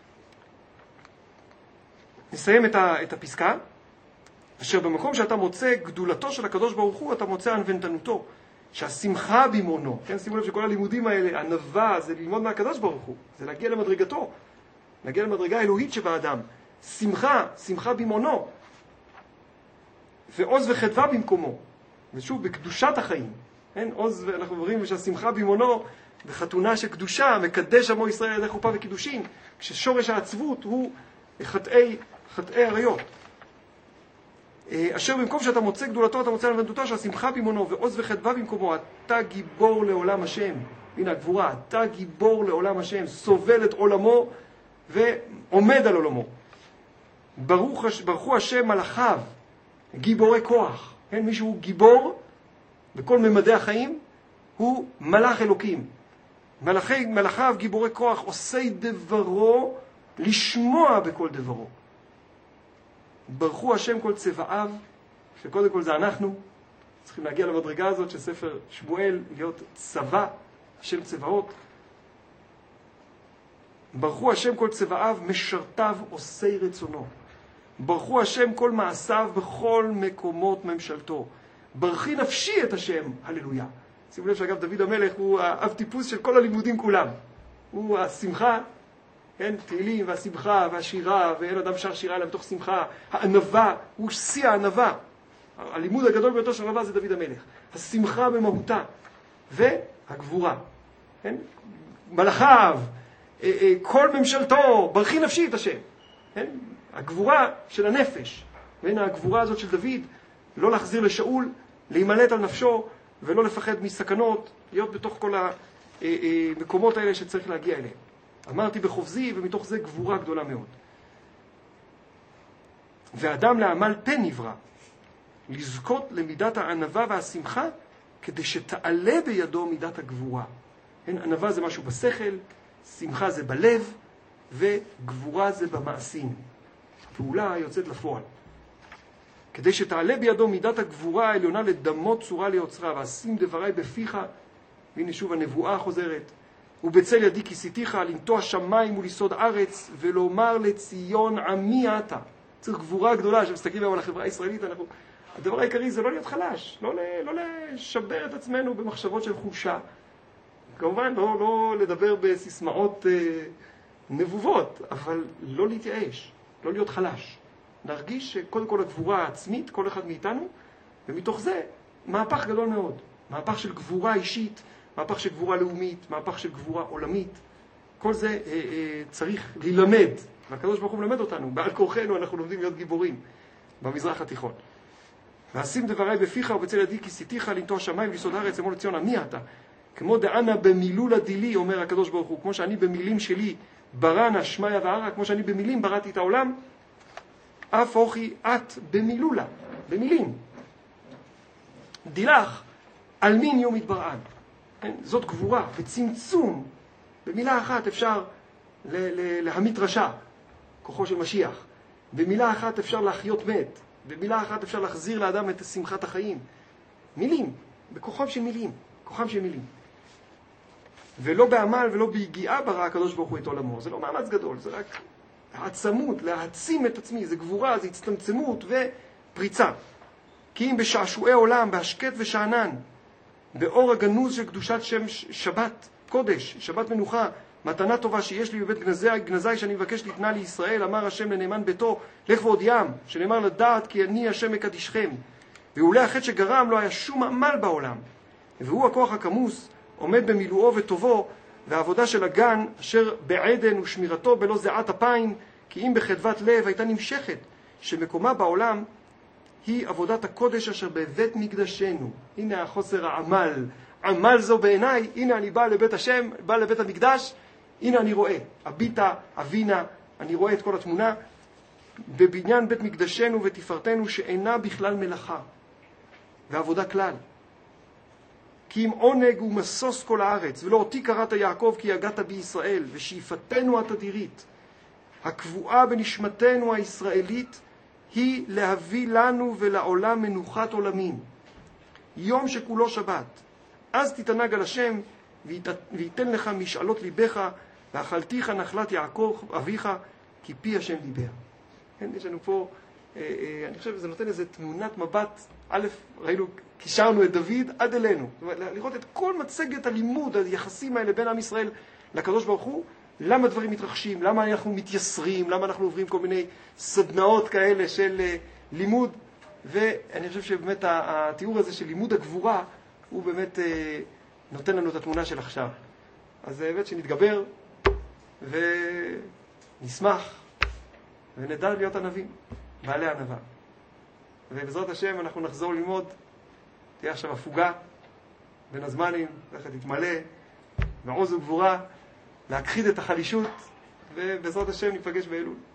נסיים את, ה, את הפסקה, אשר במקום שאתה מוצא גדולתו של הקדוש ברוך הוא, אתה מוצא ענוותנותו, שהשמחה במונו, כן, שימו לב שכל הלימודים האלה, ענווה, זה ללמוד מהקדוש ברוך הוא, זה להגיע למדרגתו, להגיע למדרגה האלוהית שבאדם. שמחה, שמחה במונו, ועוז וחדווה במקומו, ושוב, בקדושת החיים, כן, עוז, אנחנו אומרים שהשמחה במונו, בחתונה של קדושה, מקדש עמו ישראל על ידי חופה וקידושין, כששורש העצבות הוא חטאי, חטאי עריות. אשר במקום שאתה מוצא גדולתו, אתה מוצא ענוותנותו, שהשמחה במונו ועוז וחדווה במקומו, אתה גיבור לעולם השם. הנה הגבורה, אתה גיבור לעולם השם, סובל את עולמו ועומד על עולמו. ברוך, ברכו השם מלאכיו, גיבורי כוח. כן, מישהו גיבור בכל ממדי החיים, הוא מלאך אלוקים. מלאכי, מלאכיו גיבורי כוח, עושי דברו, לשמוע בכל דברו. ברכו השם כל צבאיו, שקודם כל זה אנחנו, צריכים להגיע למדרגה הזאת של ספר שמואל, להיות צבא, השם צבאות. ברכו השם כל צבאיו, משרתיו עושי רצונו. ברכו השם כל מעשיו בכל מקומות ממשלתו. ברכי נפשי את השם, הללויה. שימו לב שאגב דוד המלך הוא האב טיפוס של כל הלימודים כולם. הוא השמחה, כן, תהילים והשמחה והשירה, ואין אדם שר שירה אלא בתוך שמחה. הענווה, הוא שיא הענווה. הלימוד הגדול ביותר של ענווה זה דוד המלך. השמחה במהותה והגבורה. כן? מלאכיו, כל ממשלתו, ברכי נפשי את השם. כן? הגבורה של הנפש. והנה הגבורה הזאת של דוד, לא להחזיר לשאול, להימלט על נפשו, ולא לפחד מסכנות, להיות בתוך כל המקומות האלה שצריך להגיע אליהם. אמרתי בחובזי, ומתוך זה גבורה גדולה מאוד. ואדם לעמל פה נברא, לזכות למידת הענווה והשמחה, כדי שתעלה בידו מידת הגבורה. כן, ענווה זה משהו בשכל, שמחה זה בלב, וגבורה זה במעשים. הפעולה יוצאת לפועל. כדי שתעלה בידו מידת הגבורה העליונה לדמות צורה ליוצרה, ואשים דברי בפיך, והנה שוב הנבואה חוזרת, ובצל ידי כיסיתיך, לנטוע שמיים וליסוד ארץ, ולומר לציון עמי אתה. צריך גבורה גדולה, שמסתכלים היום על החברה הישראלית, אנחנו... הדבר העיקרי זה לא להיות חלש, לא, לא לשבר את עצמנו במחשבות של חולשה. כמובן, לא, לא לדבר בסיסמאות אה, נבובות, אבל לא להתייאש, לא להיות חלש. נרגיש שקודם כל הגבורה העצמית, כל אחד מאיתנו, ומתוך זה מהפך גדול מאוד. מהפך של גבורה אישית, מהפך של גבורה לאומית, מהפך של גבורה עולמית. כל זה אה, אה, צריך ללמד, והקדוש ברוך הוא מלמד אותנו. בעל כורחנו אנחנו לומדים להיות גיבורים במזרח התיכון. ואשים דברי בפיך ובצל ידי כיסיתיך, לנטוע שמיים וליסוד ארץ, אמור לציון עמי אתה. כמו דענה במילולה דילי, אומר הקדוש ברוך הוא, כמו שאני במילים שלי ברנה שמיה וערה, כמו שאני במילים בראתי את העולם, אף אוכי את במילולה, במילים. דילך על מין יום התברען. כן? זאת גבורה, בצמצום. במילה אחת אפשר להמית רשע, כוחו של משיח. במילה אחת אפשר להחיות מת. במילה אחת אפשר להחזיר לאדם את שמחת החיים. מילים, בכוחם של מילים, כוחם של מילים. ולא בעמל ולא בהגיעה ברא הקדוש ברוך הוא את עולמו. זה לא מאמץ גדול, זה רק העצמות, להעצים את עצמי, זה גבורה, זה הצטמצמות ופריצה. כי אם בשעשועי עולם, בהשקט ושענן, באור הגנוז של קדושת שם שבת, קודש, שבת מנוחה, מתנה טובה שיש לי בבית גנזי, גנזי שאני מבקש לתנה לישראל, אמר השם לנאמן ביתו, לך ועודיעם, שנאמר לדעת כי אני השם מקדישכם. ואולי החטא שגרם לא היה שום עמל בעולם. והוא הכוח הכמוס, עומד במילואו וטובו, והעבודה של הגן, אשר בעדן ושמירתו בלא זיעת אפיים, כי אם בחדוות לב הייתה נמשכת, שמקומה בעולם היא עבודת הקודש אשר בבית מקדשנו. הנה החוסר העמל. עמל זו בעיניי, הנה אני בא לבית השם, בא לבית המקדש, הנה אני רואה, הביטה, אבינה, אני רואה את כל התמונה, בבניין בית מקדשנו ותפארתנו שאינה בכלל מלאכה ועבודה כלל. כי אם עונג ומסוס כל הארץ, ולא אותי קראת יעקב כי יגעת בישראל, ושאיפתנו התדירית, הקבועה בנשמתנו הישראלית, היא להביא לנו ולעולם מנוחת עולמים. יום שכולו שבת, אז תתענג על השם, וייתן לך משאלות ליבך, ואכלתיך נחלת יעקב אביך, כי פי השם דיבר. כן, יש לנו פה, אה, אה, אני חושב שזה נותן איזו תמונת מבט, א', ראינו, קישרנו את דוד עד אלינו. לראות את כל מצגת הלימוד, היחסים האלה בין עם ישראל לקדוש ברוך הוא, למה דברים מתרחשים, למה אנחנו מתייסרים, למה אנחנו עוברים כל מיני סדנאות כאלה של אה, לימוד, ואני חושב שבאמת התיאור הזה של לימוד הגבורה, הוא באמת אה, נותן לנו את התמונה של עכשיו. אז זה באמת שנתגבר ונשמח ונדע להיות ענבים, בעלי ענבה. ובעזרת השם אנחנו נחזור ללמוד, תהיה עכשיו הפוגה בין הזמנים, איך תתמלא בעוז וגבורה, להכחיד את החלישות, ובעזרת השם ניפגש באלול.